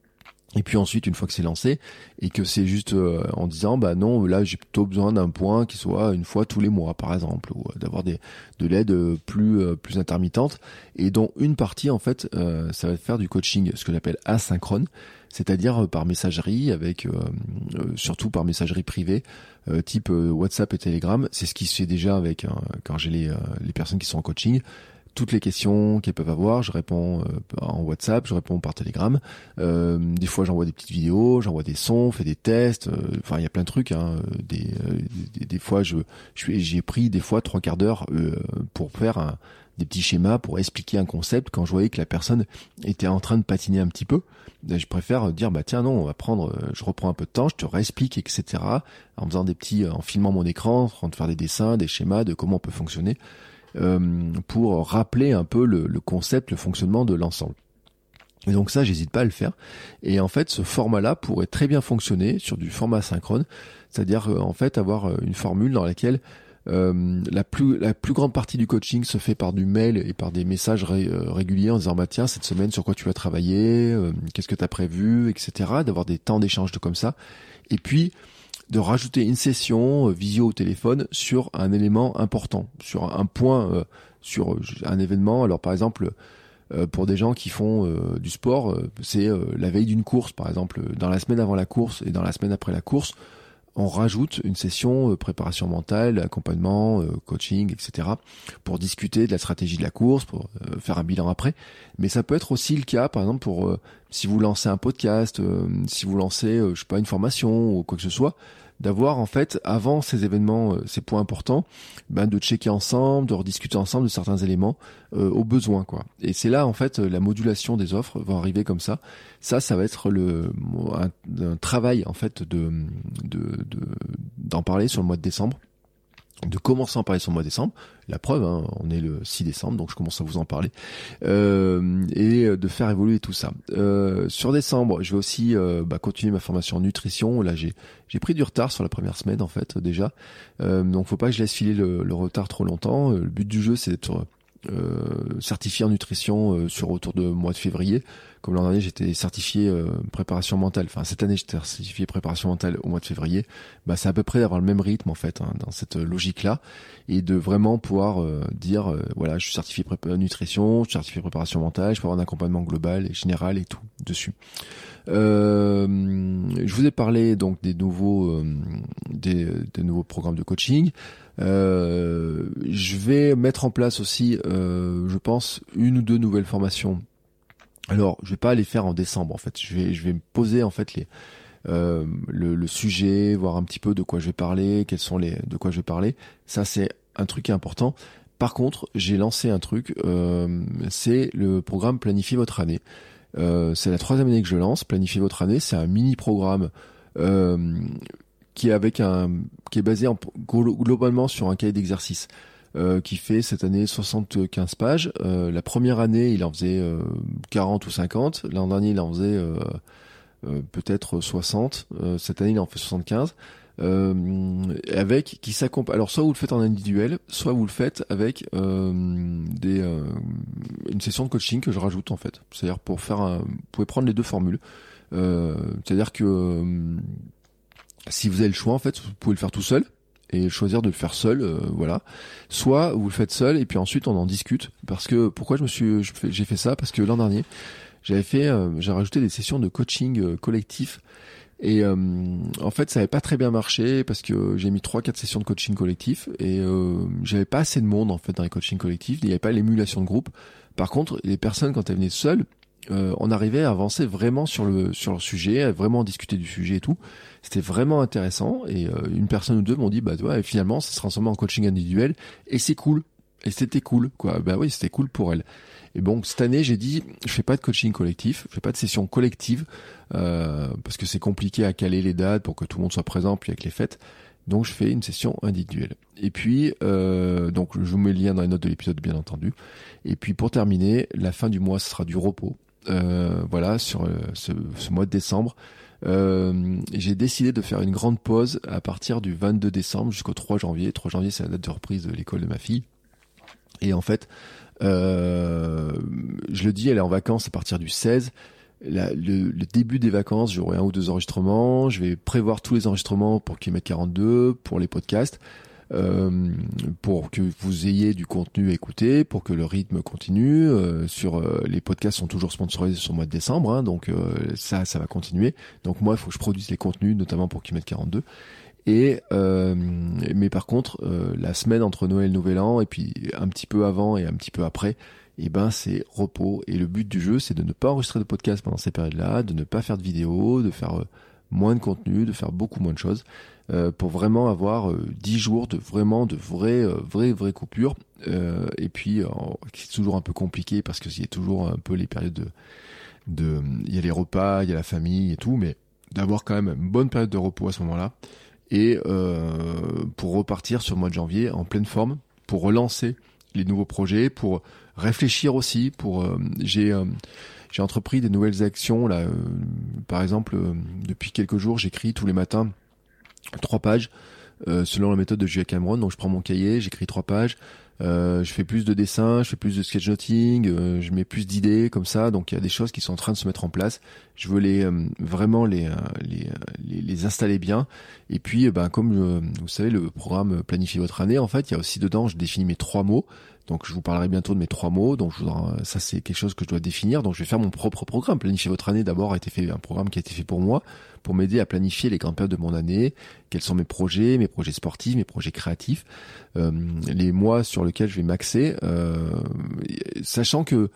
Et puis ensuite, une fois que c'est lancé et que c'est juste euh, en disant bah non, là j'ai plutôt besoin d'un point qui soit une fois tous les mois par exemple, ou euh, d'avoir des de l'aide plus euh, plus intermittente et dont une partie en fait euh, ça va faire du coaching, ce que j'appelle asynchrone, c'est-à-dire euh, par messagerie avec euh, euh, surtout par messagerie privée euh, type euh, WhatsApp et Telegram. C'est ce qui se fait déjà avec euh, quand j'ai les euh, les personnes qui sont en coaching. Toutes les questions qu'elles peuvent avoir, je réponds euh, en WhatsApp, je réponds par Telegram. Euh, des fois, j'envoie des petites vidéos, j'envoie des sons, fais des tests. Euh, enfin, il y a plein de trucs. Hein, des, euh, des, des fois, je, je j'ai pris des fois trois quarts d'heure euh, pour faire un, des petits schémas pour expliquer un concept quand je voyais que la personne était en train de patiner un petit peu. Je préfère dire bah tiens non, on va prendre, je reprends un peu de temps, je te réexplique, et cetera. En faisant des petits, en filmant mon écran, en train de faire des dessins, des schémas de comment on peut fonctionner. Euh, pour rappeler un peu le, le concept, le fonctionnement de l'ensemble. Et donc ça, j'hésite pas à le faire. Et en fait, ce format-là pourrait très bien fonctionner sur du format synchrone, c'est-à-dire euh, en fait avoir une formule dans laquelle euh, la plus la plus grande partie du coaching se fait par du mail et par des messages ré, euh, réguliers en disant bah tiens cette semaine sur quoi tu vas travailler, euh, qu'est-ce que tu as prévu, et cetera. D'avoir des temps d'échange de comme ça. Et puis de rajouter une session euh, visio au téléphone sur un élément important, sur un point, euh, sur un événement. Alors par exemple, euh, pour des gens qui font euh, du sport, euh, c'est euh, la veille d'une course, par exemple, dans la semaine avant la course et dans la semaine après la course, on rajoute une session euh, préparation mentale, accompagnement, euh, coaching, et cetera pour discuter de la stratégie de la course, pour euh, faire un bilan après. Mais ça peut être aussi le cas, par exemple, pour euh, si vous lancez un podcast, euh, si vous lancez, euh, je sais pas, une formation ou quoi que ce soit, d'avoir en fait avant ces événements, euh, ces points importants, ben de checker ensemble, de rediscuter ensemble de certains éléments euh, au besoin quoi. Et c'est là en fait la modulation des offres va arriver comme ça. Ça, ça va être le un, un travail en fait de, de de d'en parler sur le mois de décembre. De commencer à en parler sur le mois de décembre, la preuve, hein, on est le six décembre, donc je commence à vous en parler, euh, et de faire évoluer tout ça. Euh, sur décembre, je vais aussi euh, bah, continuer ma formation en nutrition. Là, j'ai j'ai pris du retard sur la première semaine en fait déjà, euh, donc faut pas que je laisse filer le, le retard trop longtemps. Le but du jeu, c'est d'être euh, certifié en nutrition euh, sur autour de mois de février. Comme l'an dernier, j'étais certifié euh, préparation mentale. Enfin, cette année, j'étais certifié préparation mentale au mois de février. Bah, c'est à peu près d'avoir le même rythme, en fait, hein, dans cette logique-là. Et de vraiment pouvoir euh, dire, euh, voilà, je suis certifié pré- nutrition, je suis certifié préparation mentale, je peux avoir un accompagnement global et général et tout dessus. Euh, je vous ai parlé, donc, des nouveaux, euh, des, des nouveaux programmes de coaching. Euh, je vais mettre en place aussi, euh, je pense, une ou deux nouvelles formations. Alors, je vais pas les faire en décembre en fait. Je vais, je vais me poser en fait les, euh, le, le sujet, voir un petit peu de quoi je vais parler, quels sont les, de quoi je vais parler. Ça, c'est un truc qui est important. Par contre, j'ai lancé un truc, euh, c'est le programme Planifier votre année. Euh, c'est la troisième année que je lance. Planifier votre année, c'est un mini programme euh, qui est avec un, qui est basé en, globalement sur un cahier d'exercice. Euh, qui fait cette année soixante-quinze pages. Euh, la première année, il en faisait euh, quarante ou cinquante. L'an dernier, il en faisait euh, euh, peut-être soixante. Euh, cette année, il en fait soixante-quinze. Euh, avec qui s'accompagne. Alors, soit vous le faites en individuel, soit vous le faites avec euh, des euh, une session de coaching que je rajoute en fait. C'est-à-dire pour faire un, vous pouvez prendre les deux formules. Euh, c'est-à-dire que euh, si vous avez le choix, en fait, vous pouvez le faire tout seul. Et choisir de le faire seul, euh, voilà. Soit vous le faites seul et puis ensuite on en discute. Parce que pourquoi je me suis, je fais, j'ai fait ça parce que l'an dernier j'avais fait, euh, j'ai rajouté des sessions de coaching euh, collectif et euh, en fait ça avait pas très bien marché parce que j'ai mis trois quatre sessions de coaching collectif et euh, j'avais pas assez de monde en fait dans les coachings collectifs. Il n'y avait pas l'émulation de groupe. Par contre, les personnes quand elles venaient seules, euh, on arrivait à avancer vraiment sur le sur le sujet, à vraiment discuter du sujet et tout. C'était vraiment intéressant et euh, une personne ou deux m'ont dit bah ouais, finalement ça se transforme en coaching individuel et c'est cool. Et c'était cool quoi. Bah oui, c'était cool pour elle. Et bon, cette année, j'ai dit je fais pas de coaching collectif, je fais pas de session collective euh, parce que c'est compliqué à caler les dates pour que tout le monde soit présent puis avec les fêtes. Donc je fais une session individuelle. Et puis euh, donc je vous mets le lien dans les notes de l'épisode bien entendu. Et puis pour terminer, la fin du mois ce sera du repos. Euh, voilà, sur euh, ce, ce mois de décembre. Euh, j'ai décidé de faire une grande pause à partir du vingt-deux décembre jusqu'au trois janvier. trois janvier, c'est la date de reprise de l'école de ma fille. Et en fait, euh, je le dis, elle est en vacances à partir du seize. La, le, le début des vacances, j'aurai un ou deux enregistrements. Je vais prévoir tous les enregistrements pour kilomètre quarante-deux, pour les podcasts. Euh, pour que vous ayez du contenu à écouter, pour que le rythme continue. Euh, sur euh, les podcasts sont toujours sponsorisés sur le mois de décembre, hein, donc euh, ça, ça va continuer. Donc moi, il faut que je produise les contenus, notamment pour kilomètre quarante-deux. Et euh, mais par contre, euh, la semaine entre Noël et Nouvel An, et puis un petit peu avant et un petit peu après, et ben c'est repos. Et le but du jeu, c'est de ne pas enregistrer de podcast pendant ces périodes-là, de ne pas faire de vidéos, de faire euh, moins de contenu, de faire beaucoup moins de choses. Euh, pour vraiment avoir euh, dix jours de vraiment de vraies euh, vraies vraies coupures euh, et puis euh, c'est toujours un peu compliqué parce que il y a toujours un peu les périodes de de il y a les repas, il y a la famille et tout, mais d'avoir quand même une bonne période de repos à ce moment-là et euh, pour repartir sur le mois de janvier en pleine forme, pour relancer les nouveaux projets, pour réfléchir aussi, pour euh, j'ai euh, j'ai entrepris des nouvelles actions là, euh, par exemple euh, depuis quelques jours j'écris tous les matins trois pages euh, selon la méthode de Julia Cameron. Donc je prends mon cahier, j'écris trois pages, euh, je fais plus de dessins, je fais plus de sketchnoting, euh, je mets plus d'idées comme ça. Donc il y a des choses qui sont en train de se mettre en place. Je veux les euh, vraiment les, euh, les les les installer bien. Et puis ben comme euh, vous savez le programme Planifier votre année, en fait il y a aussi dedans je définis mes trois mots. Donc je vous parlerai bientôt de mes trois mots. Donc je voudrais, ça c'est quelque chose que je dois définir. Donc je vais faire mon propre programme. Planifier votre année d'abord a été fait un programme qui a été fait pour moi, pour m'aider à planifier les grandes périodes de mon année. Quels sont mes projets, mes projets sportifs, mes projets créatifs, euh, les mois sur lesquels je vais m'axer, euh, sachant que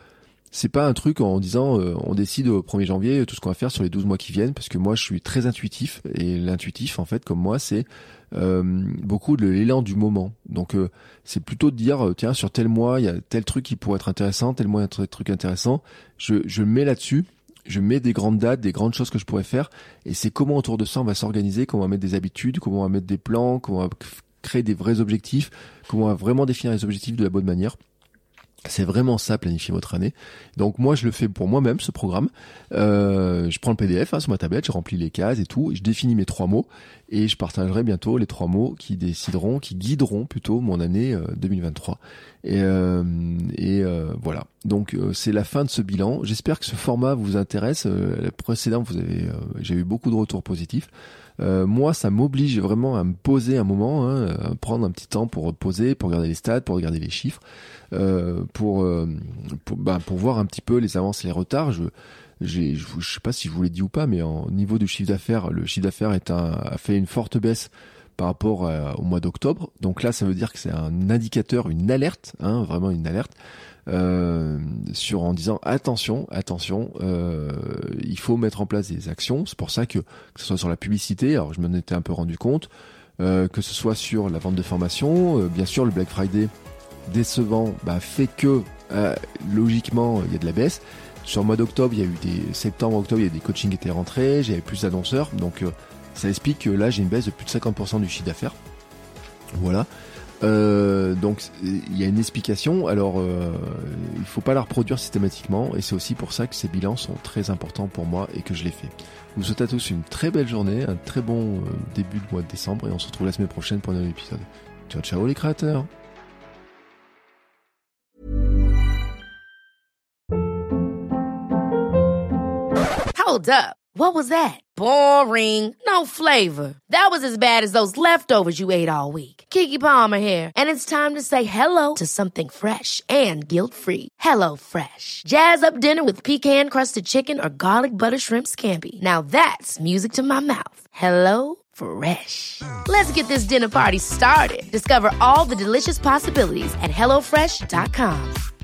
c'est pas un truc en disant euh, on décide au premier janvier tout ce qu'on va faire sur les douze mois qui viennent, parce que moi je suis très intuitif, et l'intuitif en fait comme moi c'est euh, beaucoup de l'élan du moment. Donc euh, c'est plutôt de dire euh, tiens, sur tel mois il y a tel truc qui pourrait être intéressant, tel mois il y a tel truc intéressant, je, je le mets là-dessus, je mets des grandes dates, des grandes choses que je pourrais faire, et c'est comment autour de ça on va s'organiser, comment on va mettre des habitudes, comment on va mettre des plans, comment on va créer des vrais objectifs, comment on va vraiment définir les objectifs de la bonne manière. C'est vraiment ça, planifier votre année. Donc moi, je le fais pour moi-même, ce programme. Euh, je prends le P D F hein, sur ma tablette, je remplis les cases et tout, et je définis mes trois mots, et je partagerai bientôt les trois mots qui décideront, qui guideront plutôt mon année euh, deux mille vingt-trois. Et, euh, et euh, voilà. Donc euh, c'est la fin de ce bilan. J'espère que ce format vous intéresse. Euh, le précédent, vous avez, euh, j'ai eu beaucoup de retours positifs. Euh, moi, ça m'oblige vraiment à me poser un moment, hein, à prendre un petit temps pour poser, pour regarder les stats, pour regarder les chiffres, euh, pour euh, pour, bah, pour voir un petit peu les avances et les retards. Je j'ai, je, je sais pas si je vous l'ai dit ou pas, mais au niveau du chiffre d'affaires, le chiffre d'affaires est un, a fait une forte baisse par rapport à, au mois d'octobre. Donc là, ça veut dire que c'est un indicateur, une alerte, hein, vraiment une alerte. Euh, sur en disant attention, attention, euh, il faut mettre en place des actions. C'est pour ça que que ce soit sur la publicité, alors je m'en étais un peu rendu compte, euh, que ce soit sur la vente de formation, euh, bien sûr le Black Friday décevant, bah, fait que euh, logiquement il y a de la baisse. Sur le mois d'octobre, il y a eu des septembre, octobre, il y a des coachings qui étaient rentrés, j'avais plus d'annonceurs, donc euh, ça explique que là j'ai une baisse de plus de cinquante pour cent du chiffre d'affaires. Voilà. Euh, donc il y a une explication. Alors euh, il faut pas la reproduire systématiquement, et c'est aussi pour ça que ces bilans sont très importants pour moi et que je les fais. Je vous souhaite à tous une très belle journée, un très bon euh, début de mois de décembre, et on se retrouve la semaine prochaine pour un nouvel épisode. Ciao ciao les créateurs. Hold up. What was that? Boring. No flavor. That was as bad as those leftovers you ate all week. Keke Palmer here, and it's time to say hello to something fresh and guilt-free. Hello Fresh. Jazz up dinner with pecan-crusted chicken or garlic butter shrimp scampi. Now that's music to my mouth. Hello Fresh. Let's get this dinner party started. Discover all the delicious possibilities at hello fresh dot com.